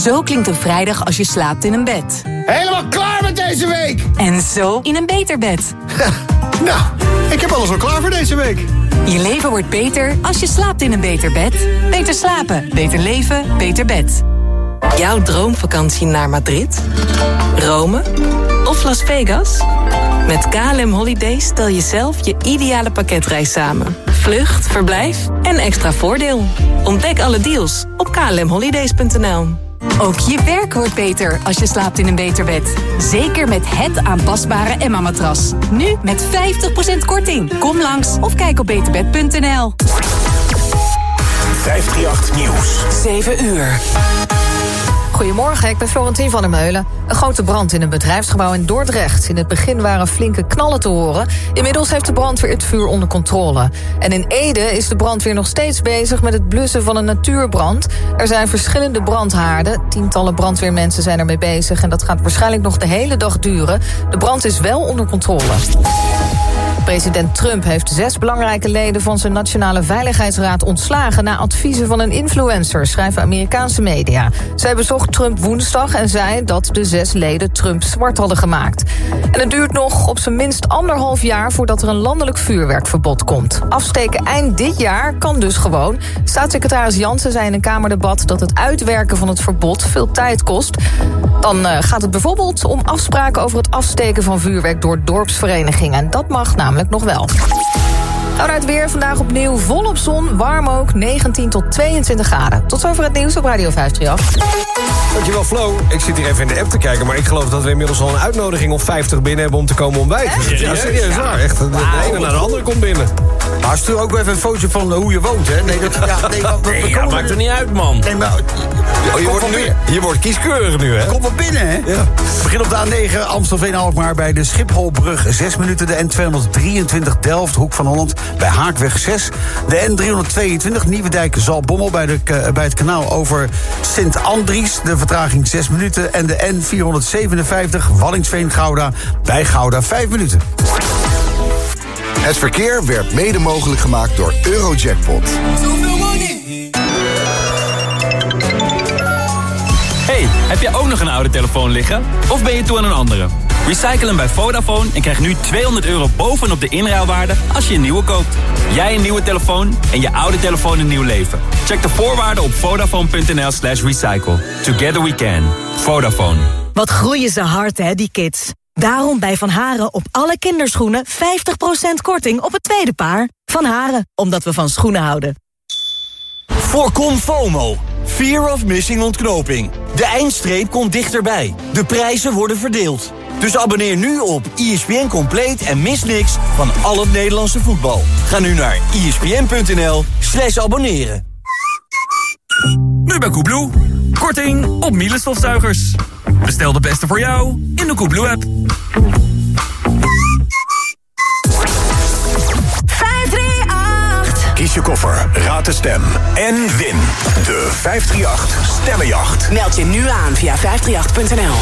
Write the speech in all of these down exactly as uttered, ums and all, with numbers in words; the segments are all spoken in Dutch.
Zo klinkt een vrijdag als je slaapt in een bed. Helemaal klaar met deze week! En zo in een beter bed. Nou, ik heb alles al klaar voor deze week. Je leven wordt beter als je slaapt in een beter bed. Beter slapen, beter leven, beter bed. Jouw droomvakantie naar Madrid? Rome? Of Las Vegas? Met K L M Holidays stel je zelf je ideale pakketreis samen. Vlucht, verblijf en extra voordeel. Ontdek alle deals op k l m holidays punt n l. Ook je werk wordt beter als je slaapt in een beter bed. Zeker met het aanpasbare Emma-matras. Nu met vijftig procent korting. Kom langs of kijk op beterbed punt n l. vijfhonderdachttien Nieuws. zeven uur. Goedemorgen, ik ben Florentien van der Meulen. Een grote brand in een bedrijfsgebouw in Dordrecht. In het begin waren flinke knallen te horen. Inmiddels heeft de brandweer het vuur onder controle. En in Ede is de brandweer nog steeds bezig met het blussen van een natuurbrand. Er zijn verschillende brandhaarden. Tientallen brandweermensen zijn ermee bezig. En dat gaat waarschijnlijk nog de hele dag duren. De brand is wel onder controle. President Trump heeft zes belangrijke leden van zijn Nationale Veiligheidsraad ontslagen na adviezen van een influencer, schrijven Amerikaanse media. Zij bezocht Trump woensdag en zei dat de zes leden Trump zwart hadden gemaakt. En het duurt nog op zijn minst anderhalf jaar voordat er een landelijk vuurwerkverbod komt. Afsteken eind dit jaar kan dus gewoon. Staatssecretaris Jansen zei in een Kamerdebat dat het uitwerken van het verbod veel tijd kost. Dan uh, gaat het bijvoorbeeld om afspraken over het afsteken van vuurwerk door dorpsverenigingen. En dat mag namelijk nog wel. Gaan we naar het weer. Vandaag opnieuw volop zon. Warm ook. negentien tot tweeëntwintig graden. Tot zover het nieuws op Radio vijfhonderdachttien. Dankjewel Flo. Ik zit hier even in de app te kijken, maar ik geloof dat we inmiddels al een uitnodiging of vijftig binnen hebben om te komen ontbijten. Echt? Ja, serieus waar. Echt, de, de ene naar de andere komt binnen. Maar stuur ook even een fotootje van hoe je woont, hè? Nee, dat ja, nee, wat, Nee, ja, maakt er niet uit, man. Nee, maar, Oh, je, wordt nu, je wordt kieskeurig nu, hè? Kom maar binnen, hè? Ja. Begin op de A negen, Amstelveen-Alkmaar bij de Schipholbrug. zes minuten, de N tweehonderddrieëntwintig Delft, Hoek van Holland, bij Haakweg zes. De N driehonderdtweeëntwintig, Nieuwedijk-Zaltbommel bij, de, bij het kanaal over Sint-Andries. De vertraging zes minuten. En de N vierhonderdzevenenvijftig, Wallingsveen-Gouda, bij Gouda vijf minuten. Het verkeer werd mede mogelijk gemaakt door Eurojackpot. Hey, heb jij ook nog een oude telefoon liggen? Of ben je toe aan een andere? Recycle hem bij Vodafone en krijg nu tweehonderd euro bovenop de inruilwaarde als je een nieuwe koopt. Jij een nieuwe telefoon en je oude telefoon een nieuw leven. Check de voorwaarden op vodafone punt n l slash recycle. Together we can. Vodafone. Wat groeien ze hard, hè, die kids. Daarom bij Van Haren op alle kinderschoenen vijftig procent korting op het tweede paar. Van Haren, omdat we van schoenen houden. Voorkom FOMO. Fear of missing ontknoping. De eindstreep komt dichterbij. De prijzen worden verdeeld. Dus abonneer nu op E S P N Compleet en mis niks van al het Nederlandse voetbal. Ga nu naar E S P N punt n l slash abonneren. Nu bij Koebloe. Korting op Miele stofzuigers. Bestel de beste voor jou in de Koebloe-app. Kies je koffer, raad de stem en win de vijfhonderdachttien Stemmenjacht. Meld je nu aan via vijf drie acht punt n l.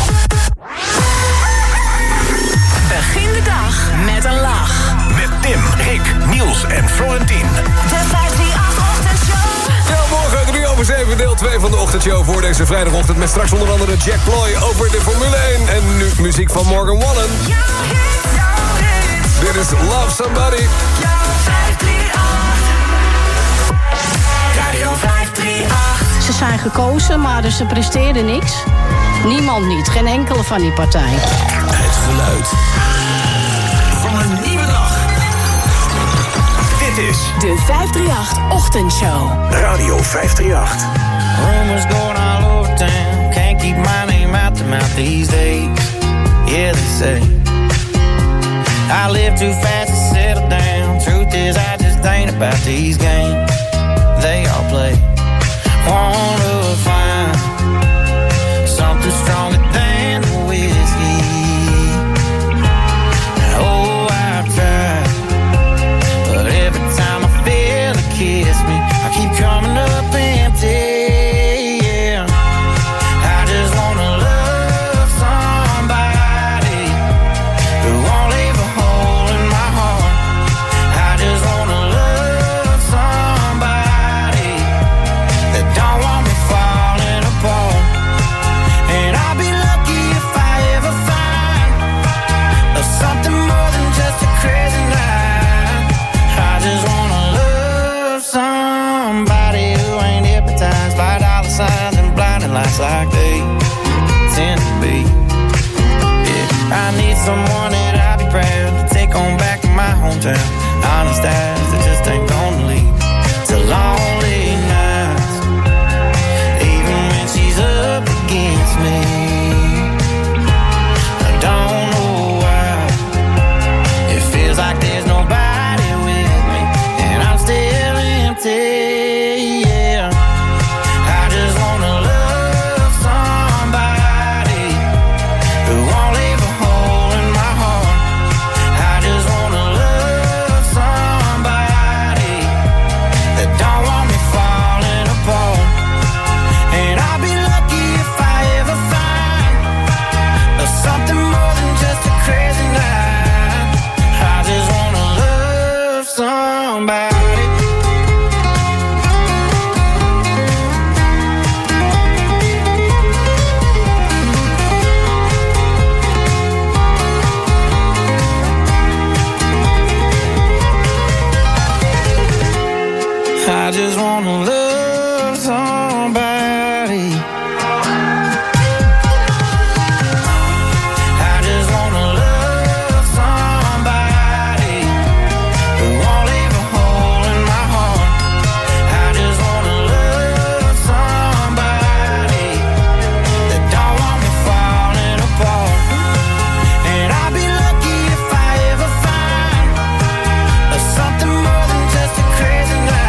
Begin de dag met een lach. Met Tim, Rick, Niels en Florentien. De vijf drie acht Ochtendshow. Ja, morgen drie over zeven, deel twee van de ochtendshow voor deze vrijdagochtend. Met straks onder andere Jack Ploy over de Formule één. En nu muziek van Morgan Wallen. Dit is Love Somebody. Radio vijf drie acht. Ze zijn gekozen, maar ze presteerden niks. Niemand niet, geen enkele van die partijen. Het geluid van een nieuwe dag. Dit is de vijf drie acht Ochtendshow. Radio vijfhonderdachttien. Rumors going all over town. Can't keep my name out the mouth these days. Yeah, they say I live too fast to settle down. Truth is, I just ain't about these games they all play. Wanna find something stronger than the whiskey. Oh, I've tried, but every time I feel it kiss me, I keep coming up empty. Yeah, I just wanna love somebody who won't leave a hole in my heart. I just wanna love somebody headlights like they tend to be. Yeah, I need someone that I'll be proud to take on back to my hometown. Honest eyes that just ain't gonna leave. It's a lonely night, even when she's up against me. I don't know why it feels like there's nobody with me, and I'm still empty. I just wanna love somebody. I just wanna love somebody who won't leave a hole in my heart. I just wanna love somebody that don't want me falling apart. And I'll be lucky if I ever find something more than just a crazy night.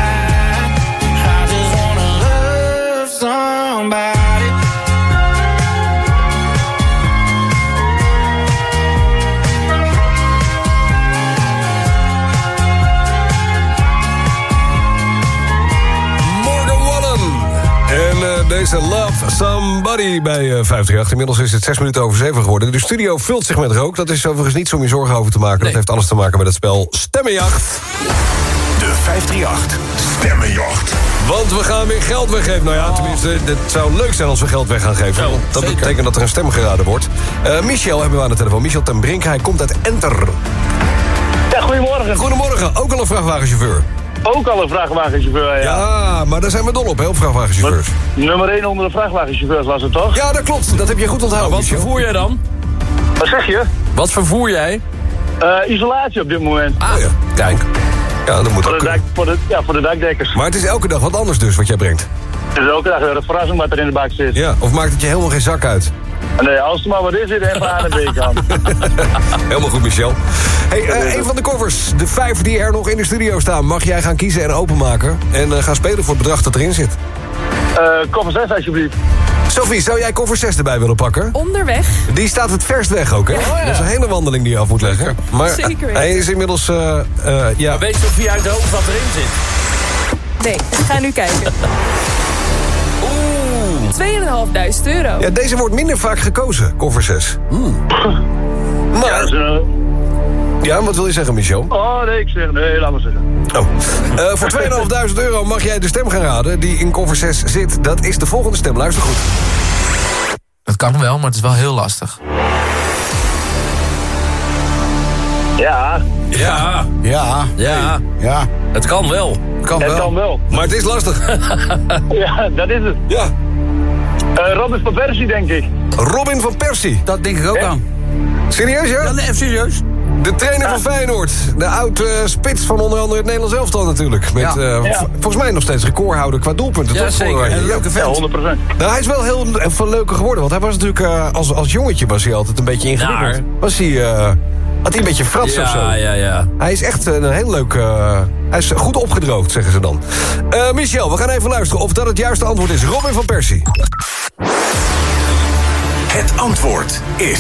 Deze Love Somebody bij uh, vijfendertig. Inmiddels is het zes minuten over zeven geworden. De studio vult zich met rook. Dat is overigens niets om je zorgen over te maken. Nee. Dat heeft alles te maken met het spel Stemmenjacht. De vijfendertig Stemmenjacht. Want we gaan weer geld weggeven. Nou ja, tenminste, het zou leuk zijn als we geld weg gaan geven. Zo, dat zeker. betekent dat er een stem geraden wordt. Uh, Michel hebben we aan de telefoon. Michel ten Brink, hij komt uit Enter. Ja, goedemorgen. Goedemorgen, ook al een vrachtwagenchauffeur. Ook al een vrachtwagenchauffeur, ja. Ja, maar daar zijn we dol op, hè, op vrachtwagenchauffeurs. Maar nummer één onder de vrachtwagenchauffeurs was het toch? Ja, dat klopt. Dat heb je goed onthouden. Maar wat Michel. vervoer jij dan? Wat zeg je? Wat vervoer jij? Uh, isolatie op dit moment. Ah, ja. Kijk. Ja, dat moet voor ook de dak, voor de, Ja, voor de dakdekkers. Maar het is elke dag wat anders dus, wat jij brengt. Het is elke dag weer een verrassing wat er in de bak zit. Ja, of maakt het je helemaal geen zak uit? Nee, als er maar wat is, zit even aan de B-kant. Helemaal goed, Michel. Hey, uh, een van de koffers, de vijf die er nog in de studio staan, mag jij gaan kiezen en openmaken. En uh, gaan spelen voor het bedrag dat erin zit. Uh, koffer zes, alsjeblieft. Sophie, zou jij koffer zes erbij willen pakken? Onderweg. Die staat het verst weg ook, hè? Oh, ja. Dat is een hele wandeling die je af moet leggen. Maar Zeker weten. hij is inmiddels... Uh, uh, ja. Maar weet Sophie uit de hoofd wat erin zit? Nee, ik ga nu kijken. Oeh. tweeduizend vijfhonderd euro. Ja, deze wordt minder vaak gekozen, koffer zes. Hmm. Maar... Ja, dus, uh... ja, wat wil je zeggen, Michel? Oh, nee, ik zeg... Nee, laat maar zeggen. Oh. Uh, voor tweeduizend vijfhonderd euro mag jij de stem gaan raden die in koffer zes zit. Dat is de volgende stem. Luister goed. Dat kan wel, maar het is wel heel lastig. Ja. Ja. Ja. Ja. Ja. Het kan wel. Kan Het wel. kan wel. Maar het is lastig. Ja, dat is het. Ja. Uh, Robin van Persie, denk ik. Robin van Persie. Dat denk ik ook Ja. aan. Serieus, ja? Ja, nee, even serieus. De trainer van Feyenoord. De oud-spits van onder andere het Nederlands elftal natuurlijk. Met Ja. uh, Ja. v- volgens mij nog steeds recordhouder qua doelpunten. Ja, toch? zeker. Voor, uh, En een ja. leuke Ja, vent. honderd procent. Nou, hij is wel heel, heel veel leuker geworden. Want hij was natuurlijk uh, als, als jongetje was hij altijd een beetje ingewikkeld. Naar. Was hij, uh, had hij een beetje frats of zo. Ja, ja, ja. Hij is echt een heel leuk... Uh, hij is goed opgedroogd, zeggen ze dan. Uh, Michel, we gaan even luisteren of dat het juiste antwoord is. Robin van Persie. Het antwoord is...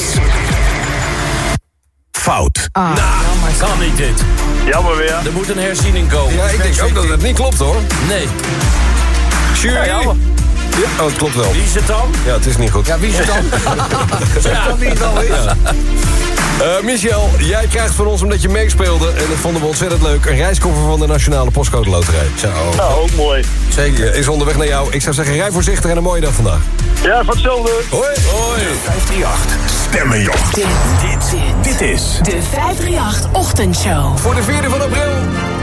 fout. Ah, Nou, kan niet dit. Jammer weer. Er moet een herziening komen. Ja, ik denk ook dat het niet klopt, hoor. Nee. Jury. Ja, jammer. Ja, oh, het klopt wel. Wie is het dan? Ja, het is niet goed. Ja, wie is het dan? Zeg dan wie het al is. Ja. Uh, Michel, jij krijgt van ons, omdat je meespeelde... en dat vonden we ontzettend leuk... een reiskoffer van de Nationale Postcode Loterij. Zo. Nou, ook mooi. Zeker. Is onderweg naar jou. Ik zou zeggen, rij voorzichtig en een mooie dag vandaag. Ja, van hetzelfde. Hoi. Hoi. vijfendertig Stemmenjacht. Dit, Dit is... de vijfhonderdachttien Ochtendshow. Voor de vierde van april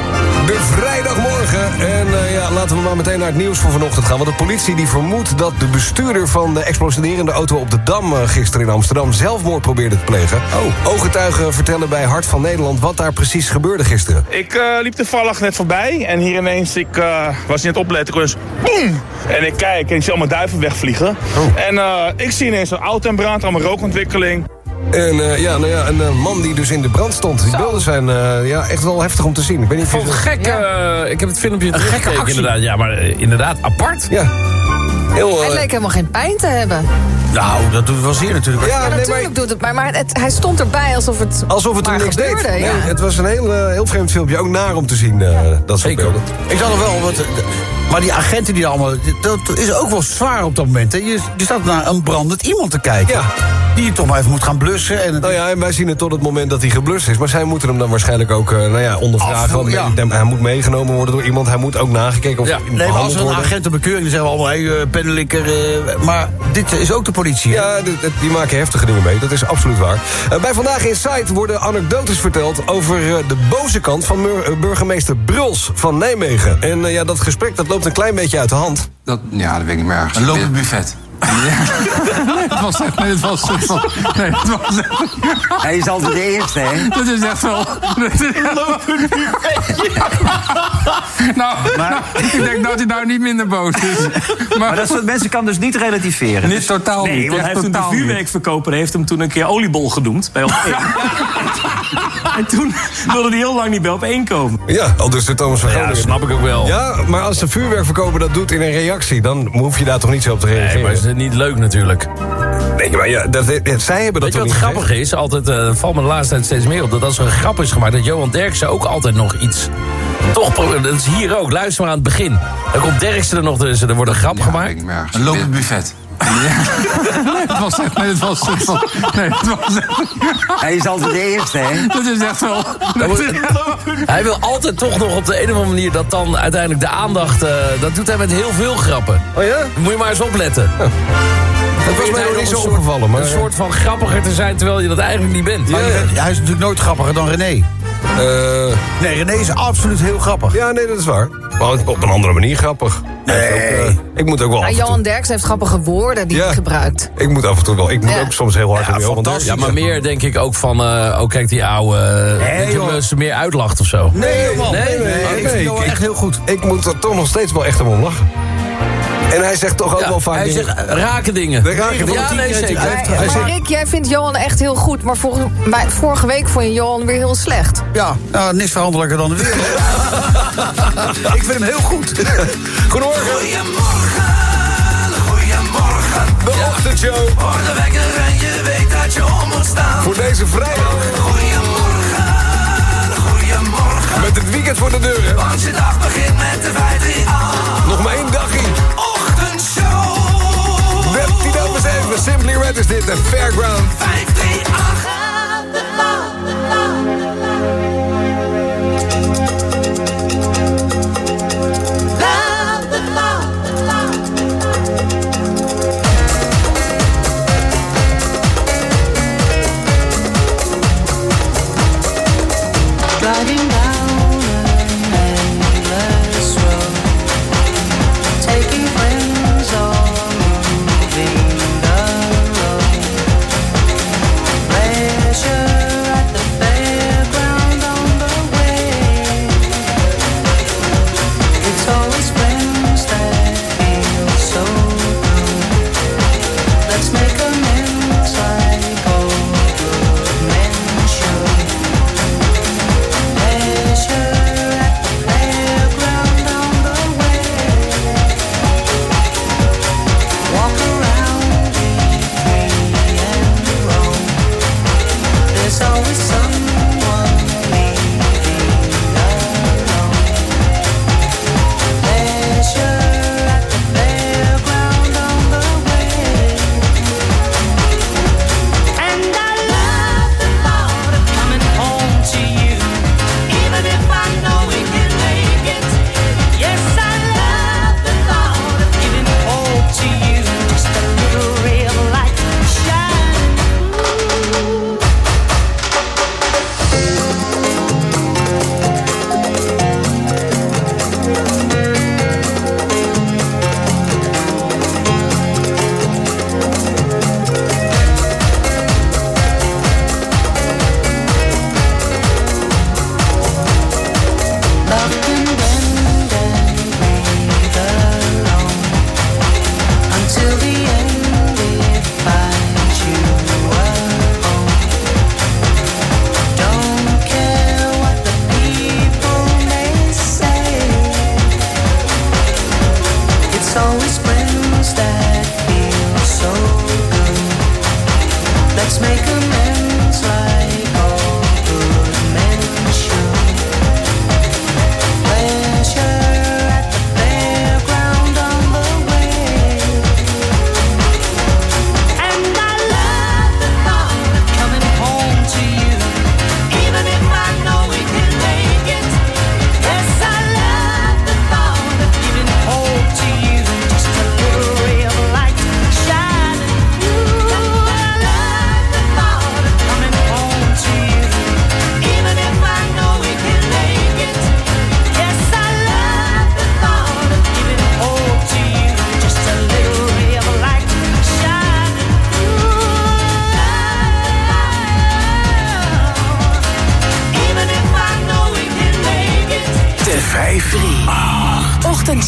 De vrijdagmorgen. En uh, ja, laten we maar meteen naar het nieuws voor vanochtend gaan. Want de politie die vermoedt dat de bestuurder van de explosionerende auto op de Dam uh, gisteren in Amsterdam zelfmoord probeerde te plegen. Oh. Ooggetuigen vertellen bij Hart van Nederland wat daar precies gebeurde gisteren. Ik uh, liep toevallig net voorbij en hier ineens, ik uh, was niet opletten, ik was boem! En ik kijk en ik zie allemaal duiven wegvliegen. Oh. En uh, ik zie ineens een auto in brand, allemaal rookontwikkeling. En uh, ja, nou ja, een uh, man die dus in de brand stond. Die beelden zijn uh, ja, echt wel heftig om te zien. Ik weet niet of je het gek. Ja. Uh, ik heb het filmpje teruggekeken inderdaad. Ja, maar uh, inderdaad, apart. Ja. Heel, uh... Hij leek helemaal geen pijn te hebben. Nou, dat doet wel zeer natuurlijk. Ja, ja nee, natuurlijk maar... doet het. Maar, maar het, hij stond erbij alsof het Alsof het er niks gebeurde, deed. Nee, ja. Het was een heel, uh, heel vreemd filmpje. Ook naar om te zien, uh, dat soort beelden. Ik zag nog wel wat... Maar die agenten die allemaal... Dat is ook wel zwaar op dat moment. Hè. Je, je staat naar een brandend iemand te kijken. Ja. Die je toch maar even moet gaan blussen. En het... Nou ja, en wij zien het tot het moment dat hij geblust is. Maar zij moeten hem dan waarschijnlijk ook uh, nou ja, ondervragen. Af, ja. Hij moet meegenomen worden door iemand. Hij moet ook nagekeken of ja. Nee, maar als er een agent een bekeuring, dan zeggen we allemaal... Hey, uh, pennenlikker, uh, maar dit is ook de politie. Hè? Ja, die, die maken heftige dingen mee. Dat is absoluut waar. Uh, bij Vandaag in Site worden anekdotes verteld... over uh, de boze kant van mur, uh, burgemeester Bruls van Nijmegen. En uh, ja, dat gesprek dat loopt een klein beetje uit de hand. Dat, ja, dat weet ik niet meer ergens. Een lopend buffet. Ja. Nee, het was echt... Nee, het was... Het was nee, het was echt... Hij is altijd de eerste, hè? Dat is echt wel... Een lopend buffetje. Nou, maar, nou, ik denk dat hij nou niet minder boos is. Maar, maar dat soort mensen kan dus niet relativeren. Niet dus, totaal nee, niet. Nee, want hij heeft toen de vuurwerkverkoper heeft hem toen een keer oliebol genoemd. Bij op één. En toen wilde hij heel lang niet bij op één komen. Ja, al dus de Thomas van Groningen. Ja, snap ik ook wel. Ja, maar als de vuurwerkverkoper dat doet in een reactie... dan hoef je daar toch niet zo op te reageren. Nee, maar is het niet leuk natuurlijk. Nee, maar ja, dat, zij hebben dat toch niet. Weet je wat grappig is? Altijd uh, valt me de laatste tijd steeds meer op... dat als er een grap is gemaakt... dat Johan Derksen ook altijd nog iets... Toch, dat is hier ook. Luister maar aan het begin. Dan komt Derksen er nog tussen. Er wordt een grap ja, gemaakt. Een lopend buffet. Ja. Nee, het was echt... Nee, het was... Het was nee, het was echt... Hij is altijd de eerste, hè? Dat is echt wel... Dat is, hij wil altijd toch nog op de een of andere manier... dat dan uiteindelijk de aandacht... Uh, dat doet hij met heel veel grappen. Oh ja? Moet je maar eens opletten. Ja. Dat was mij nog niet zo opgevallen. Maar... Een soort van grappiger te zijn, terwijl je dat eigenlijk niet bent. Ja. Maar ja, hij is natuurlijk nooit grappiger dan René. Uh... Nee, René is absoluut heel grappig. Ja, nee, dat is waar. Maar op een andere manier grappig. Nee. Ook, uh, ik moet ook wel maar Johan Derksen heeft grappige woorden die ja. hij gebruikt. Ik moet af en toe wel. Ik moet ja. ook soms heel hard ja, op Johan Derksen. Ja, maar meer denk ik ook van... Uh, oh, kijk, die oude... Uh, nee, dat je ze meer uitlacht of zo. Nee, man. Nee, nee, nee, nee, nee. Ik vind Johan echt heel goed. Ik moet er toch nog steeds wel echt om lachen. En hij zegt toch ook ja, wel vaak... Hij dingen. zegt rake dingen. De rake dingen. Ja, nee, zeker. Hij, hij maar zegt... Rick, jij vindt Johan echt heel goed... maar vorige, maar vorige week vond je Johan weer heel slecht. Ja, nou, niks veranderlijker dan de wereld. Ik vind hem heel goed. Goedemorgen. Goedemorgen. Goedemorgen. De ja. ochtendshow. Hoor de wekker en je weet dat je op moet staan. Voor deze vrijdag. Goedemorgen. Goedemorgen. Met het weekend voor de deur, hè? Want je dag begint met de vijf drie acht. Nog maar één dagje. Ochtendshow. Met tien over zeven. Simply Red is dit. De Fairground. vijf drie acht. Driving down an endless road, taking friends or moving alone.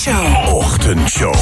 Show. Ochtendshow.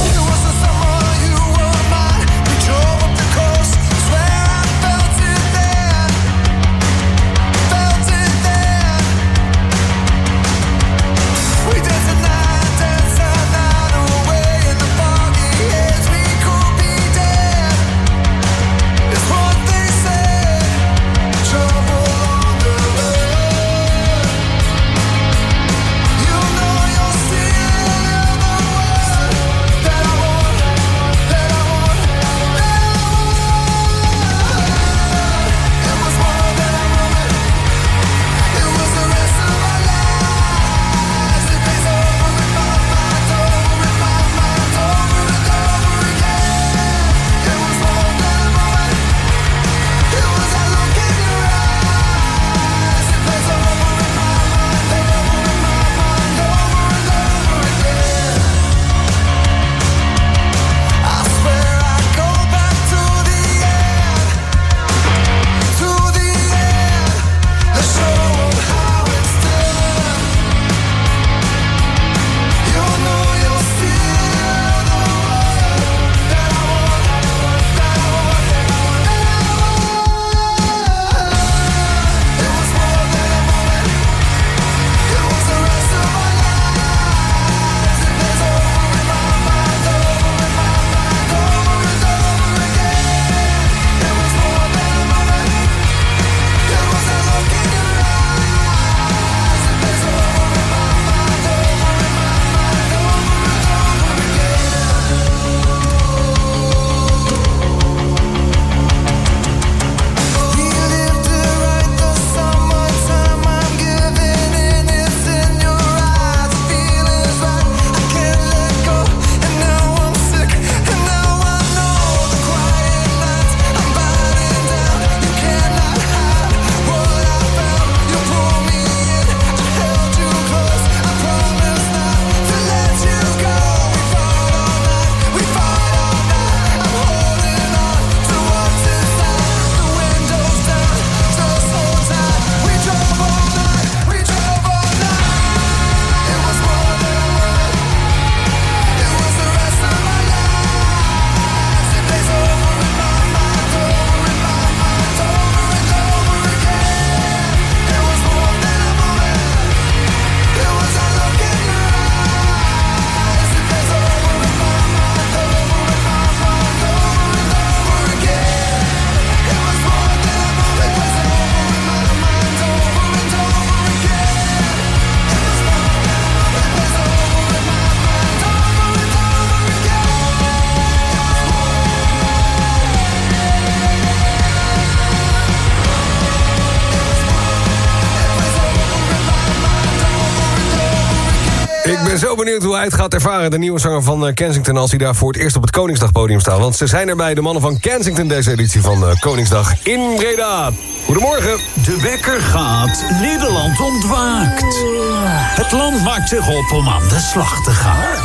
Ik ben zo benieuwd hoe hij het gaat ervaren, de nieuwe zanger van uh, Kensington, als hij daar voor het eerst op het Koningsdagpodium staat. Want ze zijn erbij, de mannen van Kensington, deze editie van uh, Koningsdag in Breda. Goedemorgen. De wekker gaat, Nederland ontwaakt. Het land maakt zich op om aan de slag te gaan.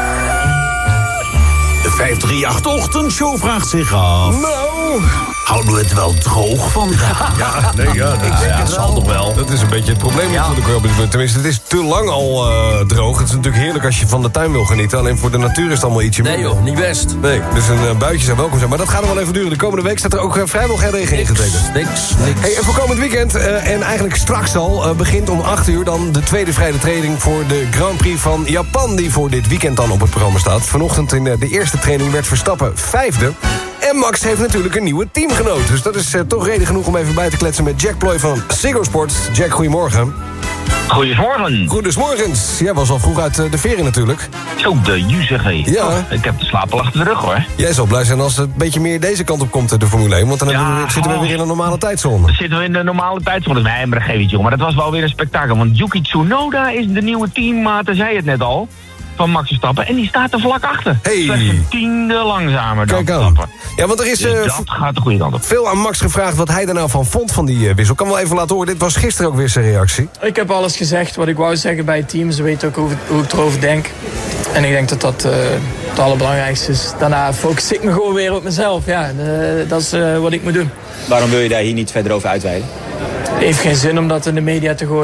De vijf drie acht ochtendshow vraagt zich af. Nou, houden we het wel droog vandaag? Ja, nee, ja, dat, ik denk ja, het zal toch wel. Dat is een beetje het probleem Ja. natuurlijk. Tenminste, het is te lang al uh, droog. Het is natuurlijk heerlijk als je van de tuin wil genieten. Alleen voor de natuur is het allemaal ietsje minder. Nee joh, niet best. Nee, dus een uh, buitje zou welkom zijn. Maar dat gaat nog wel even duren. De komende week staat er ook uh, vrijwel geen regen ingetekend. Niks, niks. Hey, en voor komend weekend, uh, en eigenlijk straks al, uh, begint om acht uur dan de tweede vrije training voor de Grand Prix van Japan, die voor dit weekend dan op het programma staat. Vanochtend in uh, de eerste training werd Verstappen vijfde. En Max heeft natuurlijk een nieuwe teamgenoot. Dus dat is uh, toch reden genoeg om even bij te kletsen met Jack Ploy van Ziggo Sport. Jack, goedemorgen. Goedemorgen. Goedemorgens. Jij was al vroeg uit uh, de veren natuurlijk. Zo, de juzig. Ja. Oh, ik heb de slaap al achter de rug, hoor. Jij zal blij zijn als het een beetje meer deze kant op komt, de Formule één. Want dan Ja, hebben we, weer- zitten we oh. weer in een normale tijdzone. Dan zitten we in de normale tijdzone. Nee, maar dat geef ik jongen. Maar dat was wel weer een spektakel. Want Yuki Tsunoda is de nieuwe teammaat, hij zei het net al, van Max Verstappen. En die staat er vlak achter. Hey. Slechts een tiende langzamer dan Kijk aan. Verstappen. Ja, want er is Dus uh, dat gaat de goede kant op. veel aan Max gevraagd wat hij er nou van vond van die uh, wissel. Ik kan wel even laten horen, dit was gisteren ook weer zijn reactie. Ik heb alles gezegd wat ik wou zeggen bij het team. Ze weten ook hoe, hoe ik erover denk. En ik denk dat dat uh, het allerbelangrijkste is. Daarna focus ik me gewoon weer op mezelf. Ja, de, dat is uh, wat ik moet doen. Waarom wil je daar hier niet verder over uitweiden? Het heeft geen zin om dat in de media te gooien.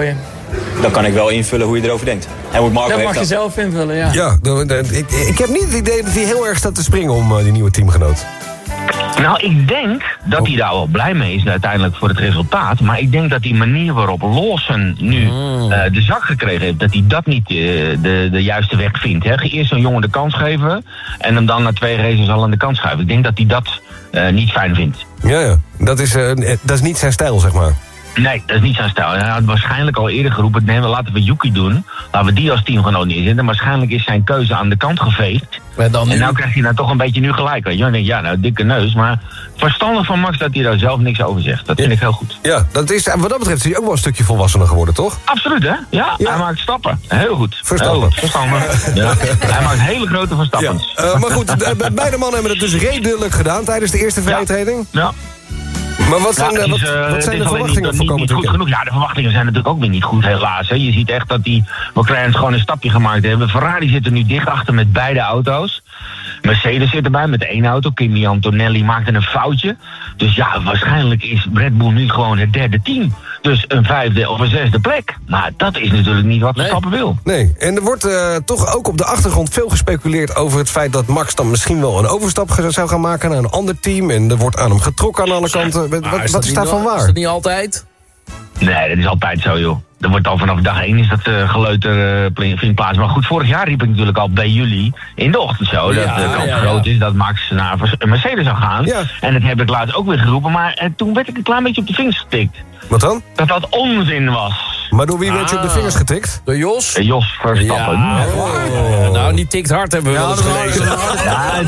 dan kan ik wel invullen hoe je erover denkt. En hoe Marco Dat heeft mag je dat. zelf invullen, ja. Ja, de- de- ik, ik heb niet het idee dat hij heel erg staat te springen om uh, die nieuwe teamgenoot. Nou, ik denk dat hij daar wel blij mee is uiteindelijk voor het resultaat. Maar ik denk dat die manier waarop Lawson nu Mm. uh, de zak gekregen heeft... dat hij dat niet uh, de, de juiste weg vindt. Hè. Eerst zo'n jongen de kans geven... en hem dan na twee races al aan de kant schuiven. Ik denk dat hij dat uh, niet fijn vindt. Ja, ja. Dat is, uh, dat is niet zijn stijl, zeg maar. Nee, dat is niet zijn stijl. Hij had waarschijnlijk al eerder geroepen... nee, laten we Yuki doen. Laten we die als teamgenoot neerzetten. Waarschijnlijk is zijn keuze aan de kant geveegd. En, dan en nu... nou krijgt hij nou toch een beetje nu gelijk. Weet je? Dan denk ik, ja, nou, dikke neus. Maar verstandig van Max dat hij daar zelf niks over zegt. Dat vind Ja. ik heel goed. Ja, dat is, wat dat betreft is hij ook wel een stukje volwassener geworden, toch? Absoluut, hè? Ja, Ja. hij maakt stappen. Heel goed. Verstandig. Heel goed. Verstandig. Ja. Hij maakt hele grote verstappens. Ja. Uh, maar goed, de- be- beide mannen hebben het dus redelijk gedaan tijdens de eerste vrije training. Ja. Maar wat zijn, Ja, uh, het wat, is, uh, wat het zijn is de alleen verwachtingen niet, voor niet, komend niet goed weekend? genoeg. Ja, de verwachtingen zijn natuurlijk ook weer niet goed, helaas. Hè. Je ziet echt dat die McLaren's gewoon een stapje gemaakt hebben. Ferrari zit er nu dicht achter met beide auto's. Mercedes zit erbij met één auto. Kimi Antonelli maakte een foutje. Dus ja, waarschijnlijk is Red Bull nu gewoon het derde team. Dus een vijfde of een zesde plek. Maar dat is natuurlijk niet wat Verstappen wil. Nee, en er wordt uh, toch ook op de achtergrond veel gespeculeerd over het feit dat Max dan misschien wel een overstap ge- zou gaan maken naar een ander team. En er wordt aan hem getrokken aan alle kanten. Wat, Maar wat is wat dat is niet daarvan wel- waar? Is dat niet altijd? Nee, dat is altijd zo, joh. Er wordt al vanaf dag één is dat uh, geleuter uh, vindt plaats. Maar goed, vorig jaar riep ik natuurlijk al bij jullie in de ochtendshow... dat Ja, de kans ja, ja. groot is dat Max naar een Mercedes zou gaan. Ja. En dat heb ik laatst ook weer geroepen. Maar uh, toen werd ik een klein beetje op de vingers getikt. Wat dan? Dat dat onzin was. Maar door wie werd je op de Ah. vingers getikt? Door Jos? Uh, Jos Verstappen. Ja, oh, nou, die tikt hard hebben we Ja, wel eens dat is gelezen. Ja,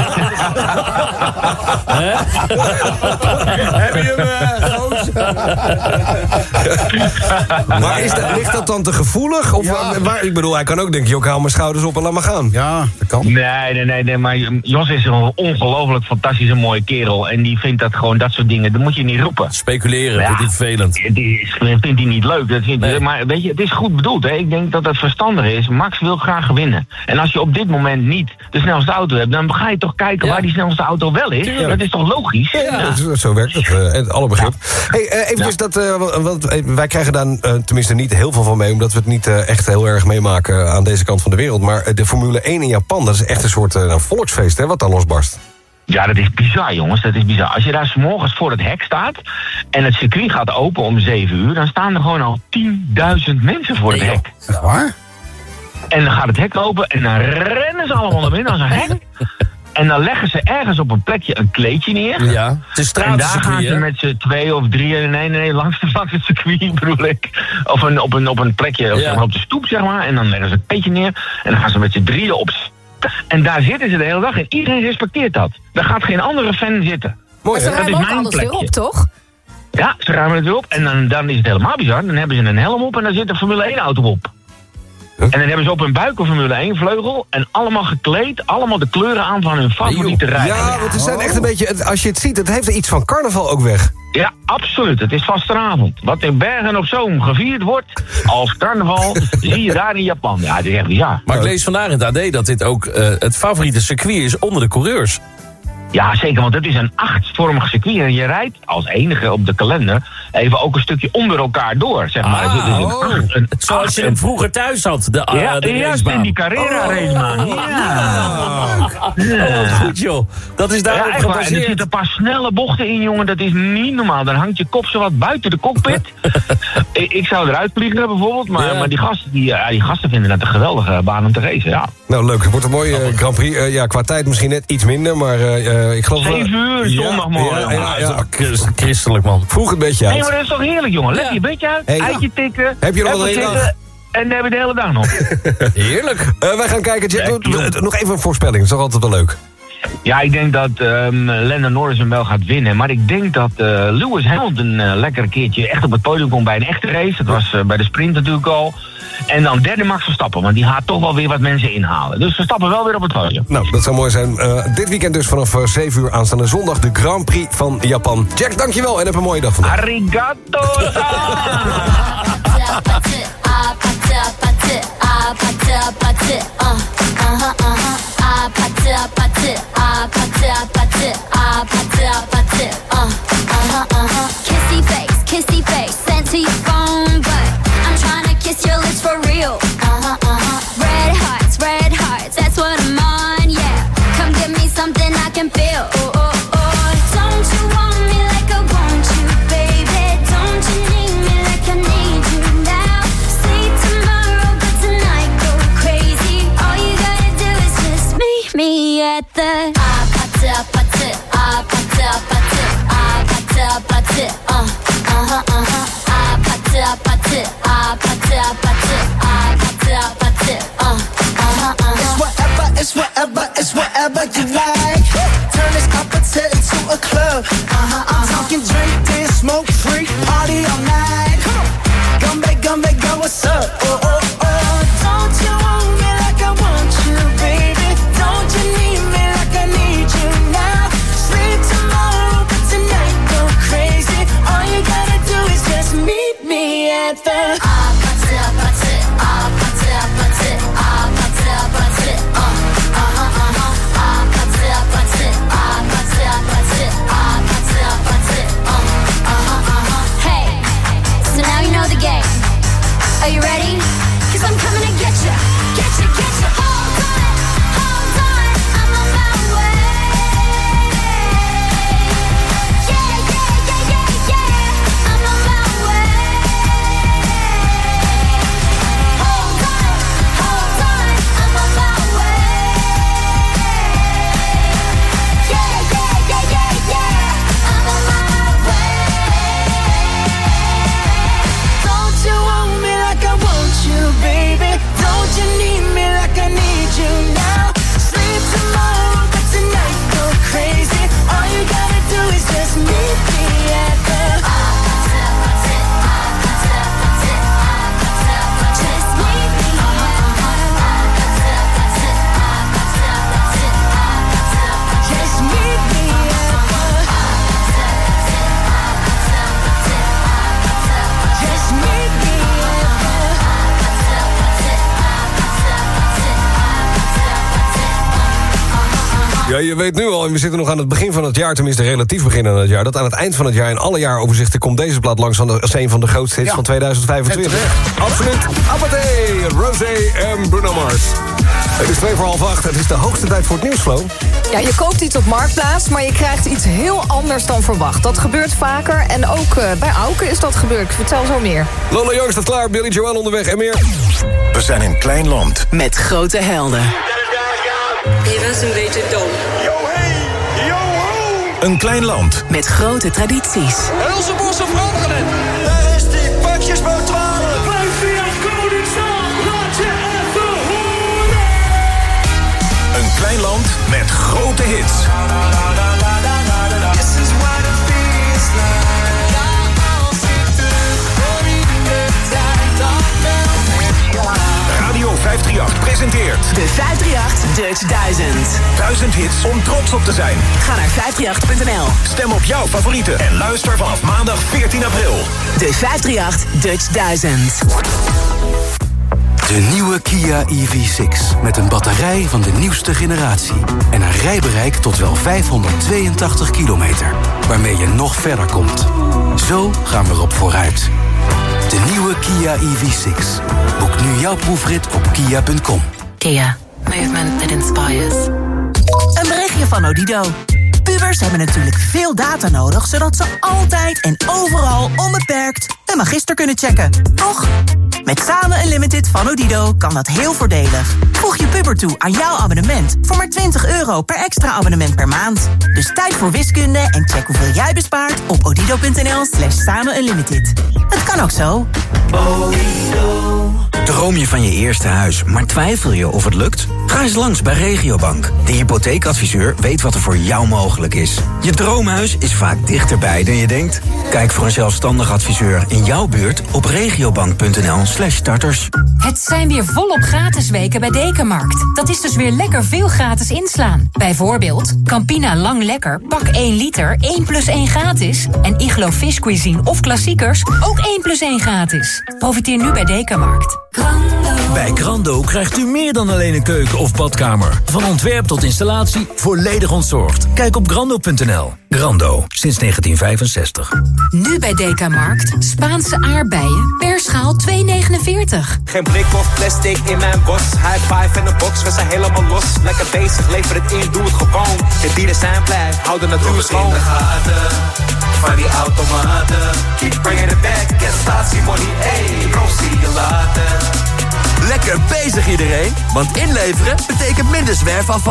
Hè? Heb je hem, uh, Goos? Maar is dat, ligt dat dan te gevoelig? Of waar, waar- ik bedoel, hij kan ook denken, ik haal mijn schouders op en laat maar gaan. Ja, dat kan. Nee, nee, nee, nee, maar Jos is een ongelooflijk fantastische mooie kerel. En die vindt dat gewoon, dat soort dingen, dat moet je niet roepen. Speculeren, Ja. vindt hij vervelend. Die is- vindt hij niet leuk. Dat vindt hij, Nee. maar weet je, het is goed bedoeld. Hè? Ik denk dat het verstandig is. Max wil graag winnen. En als je op dit moment niet de snelste auto hebt, dan ga je toch kijken Ja. waar die snelste auto wel is. Tuurlijk. Dat is toch logisch? Ja, dat- zo werkt het. Uh, en alle begrip. Hey, uh, eventjes dat, uh, want- want eh, wij krijgen daar uh, tenminste niet heel veel van mee, omdat we het niet uh, echt heel erg meemaken aan deze kant van de wereld. Maar uh, de Formule één in Japan, dat is echt een soort uh, nou, volksfeest, hè, wat daar losbarst. Ja, dat is bizar, jongens. Dat is bizar. Als je daar 's morgens voor het hek staat en het circuit gaat open om zeven uur, dan staan er gewoon al tienduizend mensen voor het Nee, hek. Echt waar? En dan gaat het hek open en dan rennen ze allemaal naar binnen als een hek. En dan leggen ze ergens op een plekje een kleedje neer. Ja, het is En daar gaan stratencircuit, ze hè? met z'n twee of drie, nee, nee, nee, langs, langs het circuit bedoel ik. Of een, op, een, op een plekje, of Ja. zeg maar op de stoep, zeg maar. En dan leggen ze een kleedje neer. En dan gaan ze met z'n drieën op. En daar zitten ze de hele dag en iedereen respecteert dat. Daar gaat geen andere fan zitten. Mooi, Ze hè? dat is ruimen ook mijn alles weer plekje. op, toch? Ja, ze ruimen het weer op. En dan, dan is het helemaal bizar. Dan hebben ze een helm op en dan zit een Formule één auto op. Huh? En dan hebben ze op hun buik een Formule één vleugel. En allemaal gekleed, allemaal de kleuren aan van hun favoriete rijder. Ja, want het zijn echt een beetje, het- als je het ziet, het heeft iets van carnaval ook weg. Ja, absoluut. Het is vasteravond. Wat in Bergen op Zoom gevierd wordt als carnaval, zie je daar in Japan. Ja, het is echt bizar. Maar ik lees vandaag in het A D dat dit ook uh, het favoriete circuit is onder de coureurs. Ja, zeker, want het is een achtvormig circuit. En je rijdt als enige op de kalender even ook een stukje onder elkaar door, zeg maar. Ah, Dus het is een oh. acht- een Zoals acht- je hem vroeger thuis had, de, uh, Ja, de juist racebaan. in die Carrera racebaan. Oh, Ja. Oh, wat goed, joh. Dat is Ja, daarop echt waar. En er gebaseerd. zitten een paar snelle bochten in, jongen. Dat is niet normaal. Dan hangt je kop zo wat buiten de cockpit. ik, ik zou eruit vliegen, bijvoorbeeld. Maar, Ja. maar die, gasten, die, ja, die gasten vinden dat een geweldige baan om te racen, ja. Nou, leuk. Het wordt een mooie uh, Grand Prix. Uh, ja, qua tijd misschien net iets minder, maar uh, uh, ik geloof... Zeven uur, Ja, zondagmorgen. ja, ja, Ja, ja. dat is toch christ- christelijk, man. Vroeg een beetje Nee, uit. maar dat is toch heerlijk, jongen. Leg Ja. je beetje uit, Hey, eitje tikken. Heb je nog even een hele zitten, dag? En dan heb je de hele dag nog. Heerlijk. Uh, wij gaan kijken. Jack, Lekker, doe- joh. nog even een voorspelling. Dat is toch altijd wel leuk. Ja, ik denk dat um, Lando Norris hem wel gaat winnen. Maar ik denk dat uh, Lewis Hamilton uh, lekker een keertje echt op het podium komt bij een echte race. Dat was uh, bij de sprint natuurlijk al. En dan derde Max Verstappen, want die gaat toch wel weer wat mensen inhalen. Dus Verstappen wel weer op het podium. Nou, dat zou mooi zijn. Uh, dit weekend dus vanaf uh, zeven uur aanstaande zondag de Grand Prix van Japan. Jack, dankjewel en heb een mooie dag vandaag. Arigato! Kissy face, kissy face, sent to your phone, but I'm trying to kiss your party, uh, uh-huh, uh-huh. I party, I party, I party, I party, I party, I party, uh, uh-huh, uh-huh. It's whatever, it's whatever, it's whatever you like. Turn this up until into a club. Uh-huh, I'm talking drink, dance, smoke, freak, party all night. Come on. Gumbe, gumbe, go, what's up? Oh, oh, oh. Don't you want me like I want you, baby? Don't you need me like I need you now? Sleep tomorrow, but tonight go crazy. All you gotta do is just meet me at the Ah, party, ah, party, ah, party, ah, party, ah, party, ah, party, uh, uh-huh, uh-huh. Ah, party, ah, party, ah, party, ah, party, ah, party, ah, party, uh, uh-huh, uh-huh. Hey, so now you know the game. Are you ready? 'Cause I'm coming to get ya, get ya, get ya. Hold on, hold on, I'm on my way. Yeah, yeah, yeah, yeah, yeah, I'm on my way. Hold on, hold on, I'm on my way. Yeah, yeah, yeah, yeah, yeah, I'm on my way. Don't you want me like I want you, baby? Don't you need me like I need you now? Sleep tomorrow, but tonight go crazy. All you gotta do is just meet me at the Just meet me Just meet me Just meet me Ja, je weet nu al, en we zitten nog aan het begin van het jaar... tenminste relatief begin aan het jaar... dat aan het eind van het jaar in alle jaaroverzichten... komt deze plaat langs als een van de grootste hits ja. van tweeduizend vijfentwintig. Absoluut. Apathé, Rosé en Bruno Mars. Het is twee voor half acht. Het is de hoogste tijd voor het nieuws, Flo. Ja, je koopt iets op Marktplaats, maar je krijgt iets heel anders dan verwacht. Dat gebeurt vaker en ook uh, bij Auken is dat gebeurd. Ik vertel zo meer. Lola Young staat klaar, Billy Joel onderweg en meer. We zijn een klein land. Met grote helden. Je was een beetje dom. Yo, hey! Yo, ho! Een klein land. Met grote tradities. En onze bossen veranderen het. Daar is die pakjesboot twaalf. Blijf via Koningsdag, laat je even horen. Een klein land met grote hits. This is what it feels like. Allemaal zitten voor in de tijd dat Radio vijfhonderdachtendertig presenteert De vijfhonderdachtenzestig Dutch duizend. Duizend hits om trots op te zijn. Ga naar vijf drie acht punt n l. Stem op jouw favorieten en luister vanaf maandag veertien april. De vijfhonderdachtenzestig Dutch duizend. De nieuwe Kia E V zes met een batterij van de nieuwste generatie. En een rijbereik tot wel vijfhonderdtweeëntachtig kilometer. Waarmee je nog verder komt. Zo gaan we erop vooruit. De nieuwe Kia E V zes. Boek nu jouw proefrit op kia punt com. Kia. Movement that inspires. Een berichtje van Odido. Pubers hebben natuurlijk veel data nodig, zodat ze altijd en overal onbeperkt een magister kunnen checken. Toch? Met Samen Unlimited van Odido kan dat heel voordelig. Voeg je puber toe aan jouw abonnement voor maar twintig euro per extra abonnement per maand. Dus tijd voor wiskunde en check hoeveel jij bespaart op odido punt n l slash samen unlimited. Het kan ook zo. Odido. Droom je van je eerste huis, maar twijfel je of het lukt? Ga eens langs bij Regiobank. De hypotheekadviseur weet wat er voor jou mogelijk is. Je droomhuis is vaak dichterbij dan je denkt. Kijk voor een zelfstandig adviseur in jouw buurt op regiobank punt n l slash starters. Het zijn weer volop gratis weken bij Dekamarkt. Dat is dus weer lekker veel gratis inslaan. Bijvoorbeeld Campina Lang Lekker, pak één liter, één plus één gratis. En Iglo Fish Cuisine of klassiekers, ook één plus één gratis. Profiteer nu bij Dekamarkt. Bij Grando krijgt u meer dan alleen een keuken of badkamer. Van ontwerp tot installatie, volledig ontzorgd. Kijk op grando punt n l. Grando, sinds negentien vijfenzestig. Nu bij Dekamarkt, Spaanse aardbeien, per schaal twee negenenveertig. Geen blik of plastic in mijn bos. High five in de box, we zijn helemaal los. Lekker bezig, lever het in, doe het gewoon. De dieren zijn blij, hou de natuur schoon. in de gaten, van die automaten. Keep bringing it back, get statie money, ey. Bro, zie je later. Lekker bezig iedereen, want inleveren betekent minder zwerfafval.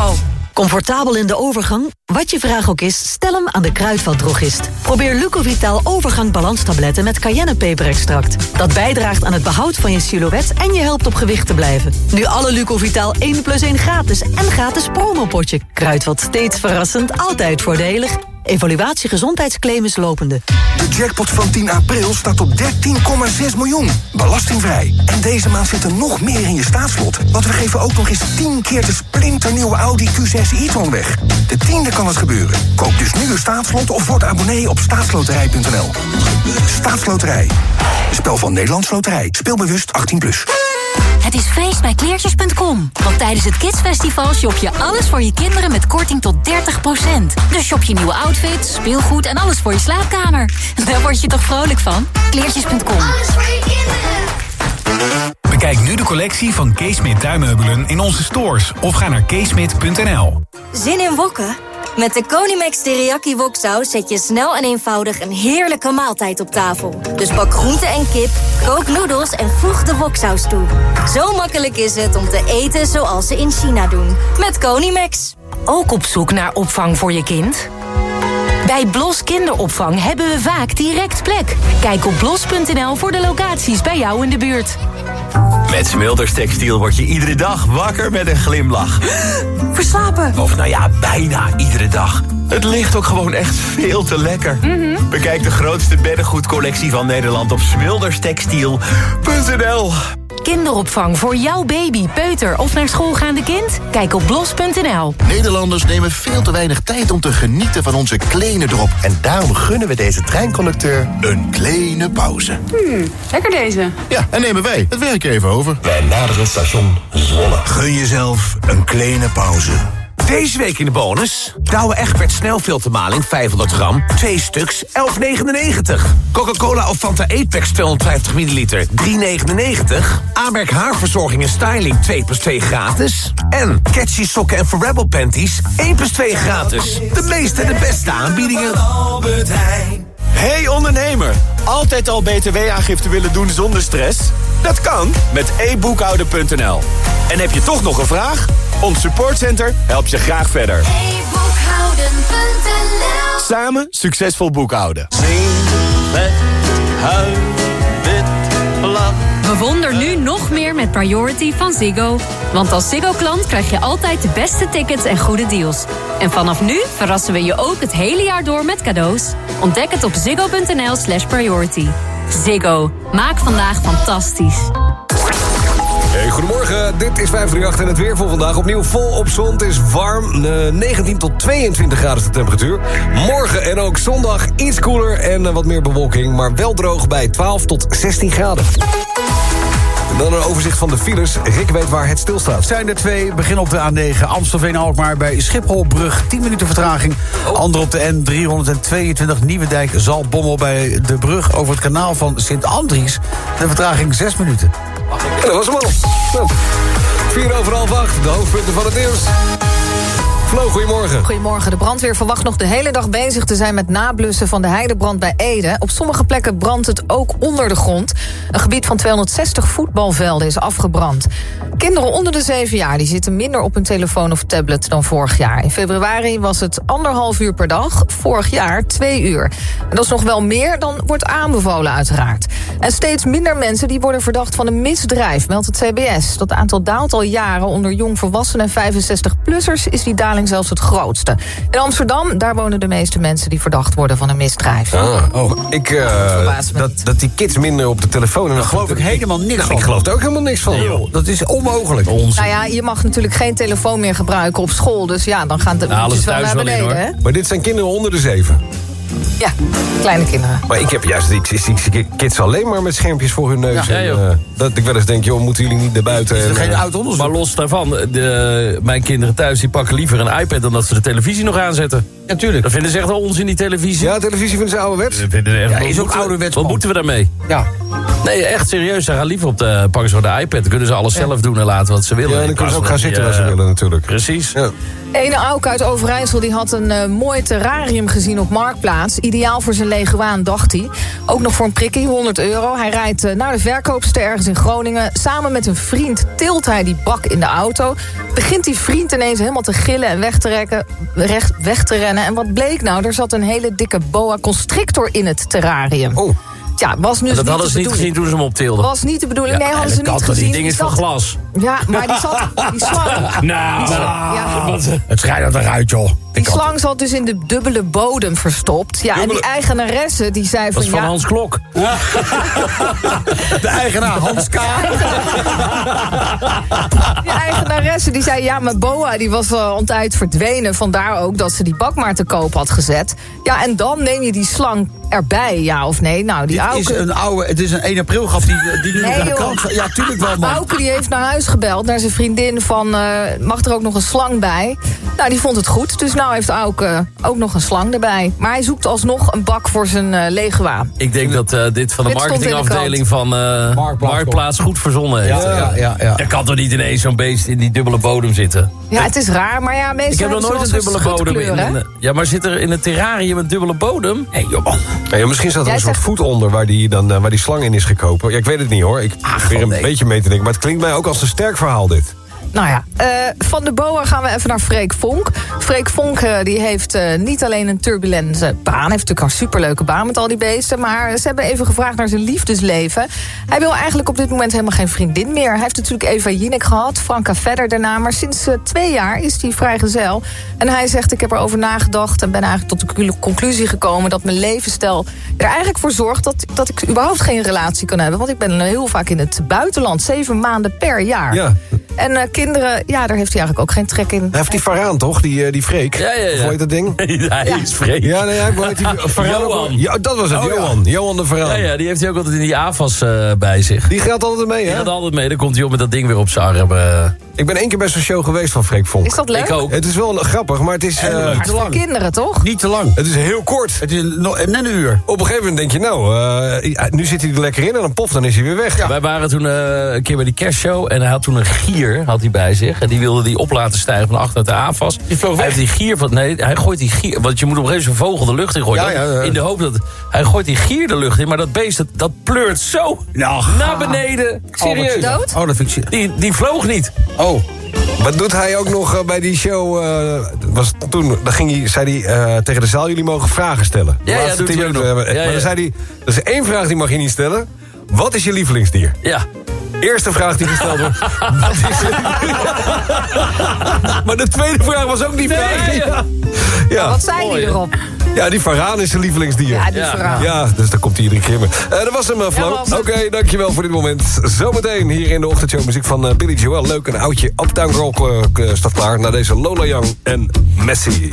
Comfortabel in de overgang? Wat je vraag ook is, stel hem aan de Kruidvat-drogist. Probeer Lucovital overgang balanstabletten met cayennepeperextract. Dat bijdraagt aan het behoud van je silhouet en je helpt op gewicht te blijven. Nu alle Lucovital één plus één gratis en gratis promopotje. Kruidvat, steeds verrassend, altijd voordelig. Evaluatie gezondheidsclaim is lopende. De jackpot van tien april staat op dertien komma zes miljoen. Belastingvrij. En deze maand zit er nog meer in je staatslot. Want we geven ook nog eens tien keer de splinternieuwe Audi Q zes e-tron weg. De tiende kan het gebeuren. Koop dus nu een staatslot of word abonnee op staatsloterij punt n l. Staatsloterij. Spel van Nederlands Loterij. Speelbewust achttien plus. Het is feest bij kleertjes punt com. Want tijdens het Kidsfestival shop je alles voor je kinderen met korting tot dertig procent. Dus shop je nieuwe outfits, speelgoed en alles voor je slaapkamer. Daar word je toch vrolijk van? kleertjes punt com. Alles voor je kinderen. Bekijk nu de collectie van Keesmit tuinmeubelen in onze stores of ga naar keesmit punt n l. Zin in wokken? Met de Conimax Teriyaki woksaus zet je snel en eenvoudig een heerlijke maaltijd op tafel. Dus bak groente en kip, kook noedels en voeg de woksaus toe. Zo makkelijk is het om te eten zoals ze in China doen. Met Conimax. Ook op zoek naar opvang voor je kind? Bij Blos Kinderopvang hebben we vaak direct plek. Kijk op blos punt n l voor de locaties bij jou in de buurt. Met Smulders Textiel word je iedere dag wakker met een glimlach. Verslapen? Of nou ja, bijna iedere dag. Het ligt ook gewoon echt veel te lekker. Mm-hmm. Bekijk de grootste beddengoedcollectie van Nederland op smulders textiel punt n l. Kinderopvang voor jouw baby, peuter of naar school gaande kind? Kijk op blos punt n l. Nederlanders nemen veel te weinig tijd om te genieten van onze kleine drop. En daarom gunnen we deze treinconducteur een kleine pauze. Hmm, lekker deze. Ja, en nemen wij het werk even over. Wij naderen station Zwolle. Gun jezelf een kleine pauze. Deze week in de bonus. Douwe Egberts snelfiltermaling vijfhonderd gram. Twee stuks, elf negenennegentig. Coca-Cola of Fanta Apex tweehonderdvijftig milliliter. drie negenennegentig. Amerk haarverzorging en styling twee plus twee gratis. En Catchy sokken en Forever panties één plus twee gratis. De meeste en de beste aanbiedingen. Hey ondernemer, altijd al B T W-aangifte willen doen zonder stress? Dat kan met e boekhouden punt n l. En heb je toch nog een vraag? Ons supportcenter helpt je graag verder. e boekhouden punt n l. Samen succesvol boekhouden. Bewonder nu nog meer met Priority van Ziggo. Want als Ziggo-klant krijg je altijd de beste tickets en goede deals. En vanaf nu verrassen we je ook het hele jaar door met cadeaus. Ontdek het op ziggo punt n l slash priority. Ziggo. Maak vandaag fantastisch. Hey, goedemorgen, dit is vijf drie acht en het weer voor vandaag. Opnieuw vol op zon, het is warm. Uh, negentien tot tweeëntwintig graden is de temperatuur. Morgen en ook zondag iets koeler en uh, wat meer bewolking. Maar wel droog bij twaalf tot zestien graden. En dan een overzicht van de files. Rick weet waar het stilstaat. Zijn er twee. Begin op de A negen Amstelveen-Alkmaar bij Schipholbrug. tien minuten vertraging. Oh. Ander op de N driehonderdtweeëntwintig Nieuwedijk-Zaltbommel bij de brug over het kanaal van Sint-Andries. De vertraging zes minuten. En dat was hem al. Nou, vier over half acht, de hoofdpunten van het nieuws. Flo, goedemorgen. Goedemorgen. De brandweer verwacht nog de hele dag bezig te zijn met nablussen van de heidebrand bij Ede. Op sommige plekken brandt het ook onder de grond. Een gebied van tweehonderdzestig voetbalvelden is afgebrand. Kinderen onder de zeven jaar die zitten minder op hun telefoon of tablet dan vorig jaar. In februari was het anderhalf uur per dag, vorig jaar twee uur. En dat is nog wel meer dan wordt aanbevolen uiteraard. En steeds minder mensen die worden verdacht van een misdrijf, meldt het C B S. Dat aantal daalt al jaren. Onder jongvolwassenen en vijfenzestig-plussers is die daling zelfs het grootste. In Amsterdam, daar wonen de meeste mensen die verdacht worden van een misdrijf. Ah, oh, ik, uh, dat, dat die kids minder op de telefoon... En daar geloof ik helemaal niks nou, van. Ik geloof er ook helemaal niks van. Nee, joh, dat is onmogelijk. Nou ja, je mag natuurlijk geen telefoon meer gebruiken op school. Dus ja, dan gaan de nou, uurtjes wel naar beneden. Wel in, hè? Maar dit zijn kinderen onder de zeven. Ja, kleine kinderen. Maar ik heb juist ik, ik, ik, kids alleen maar met schermpjes voor hun neus. Ja, en, ja, uh, dat ik wel eens denk, joh, moeten jullie niet naar buiten? Is er en, geen uh, oud onderzoek? Maar los daarvan, de, mijn kinderen thuis die pakken liever een iPad dan dat ze de televisie nog aanzetten. Ja, tuurlijk. Dat vinden ze echt al onzin, die televisie. Ja, televisie vinden ze ouderwets. Dat vinden ze echt, ja, is ook ouderwets. Wat moeten we daarmee? Ja. Nee, echt serieus. Ze gaan liever op de, pakken ze op de iPad. Dan kunnen ze alles ja. zelf doen en laten wat ze willen. Ja, en dan kunnen ze ook gaan zitten waar ze willen natuurlijk. Precies. Ja. Ene Auke uit Overijssel die had een uh, mooi terrarium gezien op Marktplaats. Ideaal voor zijn leguaan, dacht hij. Ook nog voor een prikkie, honderd euro. Hij rijdt uh, naar de verkoopster ergens in Groningen. Samen met een vriend tilt hij die bak in de auto. Begint die vriend ineens helemaal te gillen en weg te, rekken, recht, weg te rennen. En wat bleek nou? Er zat een hele dikke boa constrictor in het terrarium. Oh. Ja, was nu en dat niet hadden ze niet gezien toen ze hem optilden. Was niet de bedoeling. Ja, nee, hadden ze niet gezien. Die ding is van glas. Ja, maar die zat, die slang. Nou, die zat, ja. wat, het schijnt er eruit, joh. Die slang zat dus in de dubbele bodem verstopt. Ja, dubbele... en die eigenaresse die zei van... Dat is van ja, Hans Klok. De eigenaar Hans K. Die eigenaresse die zei... ja, mijn boa die was uh, ontijd verdwenen. Vandaar ook dat ze die bak maar te koop had gezet. Ja, en dan neem je die slang erbij, ja of nee? Nou, die Dit Auke... is een oude... Het is een één april grap die, die nu nee, aan de kant... Ja, tuurlijk wel, man. Auke die heeft naar huis gebeld, naar zijn vriendin van... Uh, mag er ook nog een slang bij? Nou, die vond het goed. Dus nou heeft Auke ook nog een slang erbij. Maar hij zoekt alsnog een bak voor zijn uh, leguaan. Ik denk dat uh, dit van de dit marketingafdeling van uh, Marktplaats, Marktplaats goed verzonnen heeft. Ja, ja, ja, ja. Er kan toch niet ineens zo'n beest in die dubbele bodem zitten? Ja, het is raar, maar ja, meestal... Ik heb nog nooit een dubbele bodem in. Een, ja, maar zit er in het terrarium een dubbele bodem? Hé, hey, joh man. Ja, misschien staat er Jij een soort zegt... voet onder waar die, dan, uh, waar die slang in is gekopen. Ja, ik weet het niet hoor. Ik probeer een nee. beetje mee te denken. Maar het klinkt mij ook als een sterk verhaal dit. Nou ja, uh, van de boa gaan we even naar Freek Vonk. Freek Vonk uh, die heeft uh, niet alleen een turbulente baan... heeft natuurlijk een superleuke baan met al die beesten... maar ze hebben even gevraagd naar zijn liefdesleven. Hij wil eigenlijk op dit moment helemaal geen vriendin meer. Hij heeft natuurlijk Eva Jinek gehad, Franka verder daarna... maar sinds uh, twee jaar is hij vrijgezel. En hij zegt, ik heb erover nagedacht... en ben eigenlijk tot de conclusie gekomen... dat mijn levensstijl er eigenlijk voor zorgt... dat, dat ik überhaupt geen relatie kan hebben. Want ik ben heel vaak in het buitenland, zeven maanden per jaar. Ja. En uh, kinderen, ja, daar heeft hij eigenlijk ook geen trek in. Hij heeft die Varaan, toch? Die, die Freek. Ja, ja, ja. Hoe heet dat ding? Hij ja. is Freek. Ja, nee, hij heet die Varaan. Johan. Ja, dat was het, oh, Johan. Ja. Johan de Varaan. Ja, ja, die heeft hij ook altijd in die A F A S uh, bij zich. Die gaat altijd mee, hè? Die gaat altijd mee. Dan komt hij op met dat ding weer op zijn arm. Uh. Ik ben één keer bij zo'n show geweest van Freek Vonk. Is dat leuk? Ik ook. Het is wel grappig, maar het is... Uh, niet te lang. Voor kinderen, toch? Niet te lang. Het is heel kort. Het is net een uur. Op een gegeven moment denk je, nou, uh, nu zit hij er lekker in... en dan pof, dan is hij weer weg. Ja. Wij waren toen uh, een keer bij die kerstshow... en hij had toen een gier had hij bij zich... en die wilde die op laten stijgen van achter de A F A S. Die vloog hij heeft die gier van... Nee, hij gooit die gier... want je moet op een gegeven moment een vogel de lucht in gooien. Ja, ja, ja. In de hoop dat... Hij gooit die gier de lucht in... maar dat beest, dat, dat pleurt zo nou, naar beneden. Serieus. Oh, dood? Oh, dat vind ik... Die, die vloog niet. Oh. Wat doet hij ook nog uh, bij die show? Uh, was toen, dan ging hij, zei hij uh, tegen de zaal... jullie mogen vragen stellen. De ja, ja, doet hij ook nog. Uh, ja, maar ja. dan zei hij... er is één vraag die mag je niet stellen. Wat is je lievelingsdier? Ja. Eerste vraag die gesteld wordt. Wat is je Maar de tweede vraag was ook die nee, vraag. Ja. Ja. Wat zei hij erop? Ja, die Varaan is zijn lievelingsdier. Ja, die Varaan. Ja, dus daar komt hij iedere keer mee. Uh, dat was hem, uh, Flo. Ja, Oké, okay, dankjewel voor dit moment. Zometeen hier in de ochtendshow muziek van uh, Billy Joel. Leuk, een oudje. Uptown Girl uh, staat klaar. Na deze Lola Young en Messi.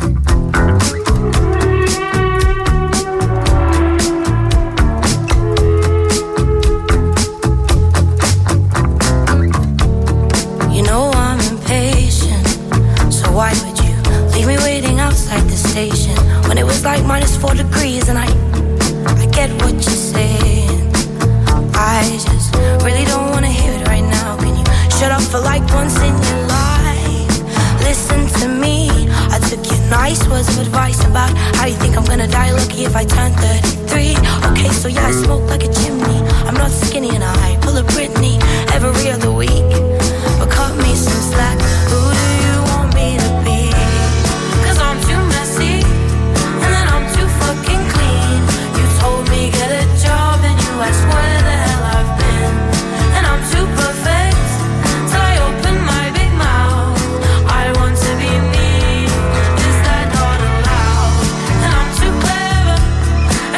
Why would you leave me waiting outside the station when it was like minus four degrees and I, I get what you're saying. I just really don't want to hear it right now. Can you shut up for like once in your life? Listen to me. I took your nice words of advice about how you think I'm gonna die lucky if I turn thirty-three. Okay, so yeah, I smoke like a chimney. I'm not skinny and I pull a Britney every other week. But cut me some slack. Who do you want me to be? Cause I'm too messy and then I'm too fucking clean. You told me get a job and you asked where the hell I've been. And I'm too perfect till I open my big mouth. I want to be me, is that not allowed? And I'm too clever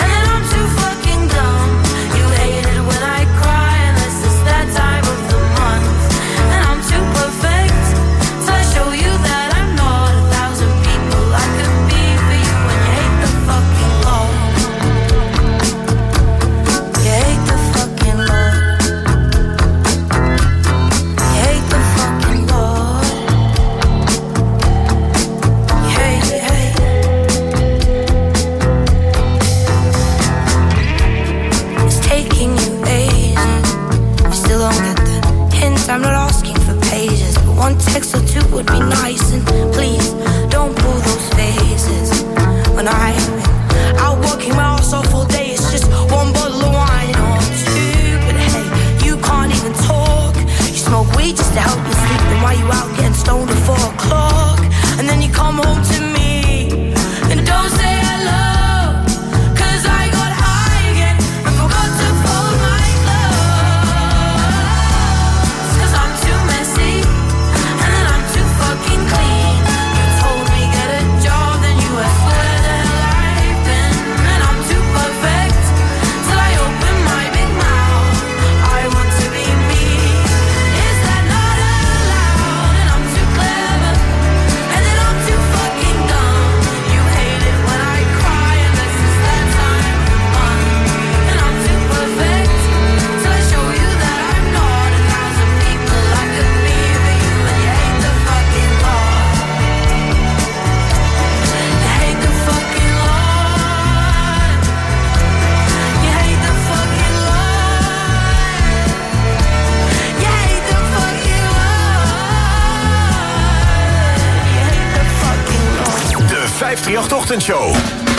vijfhonderdachttien Ochtendshow.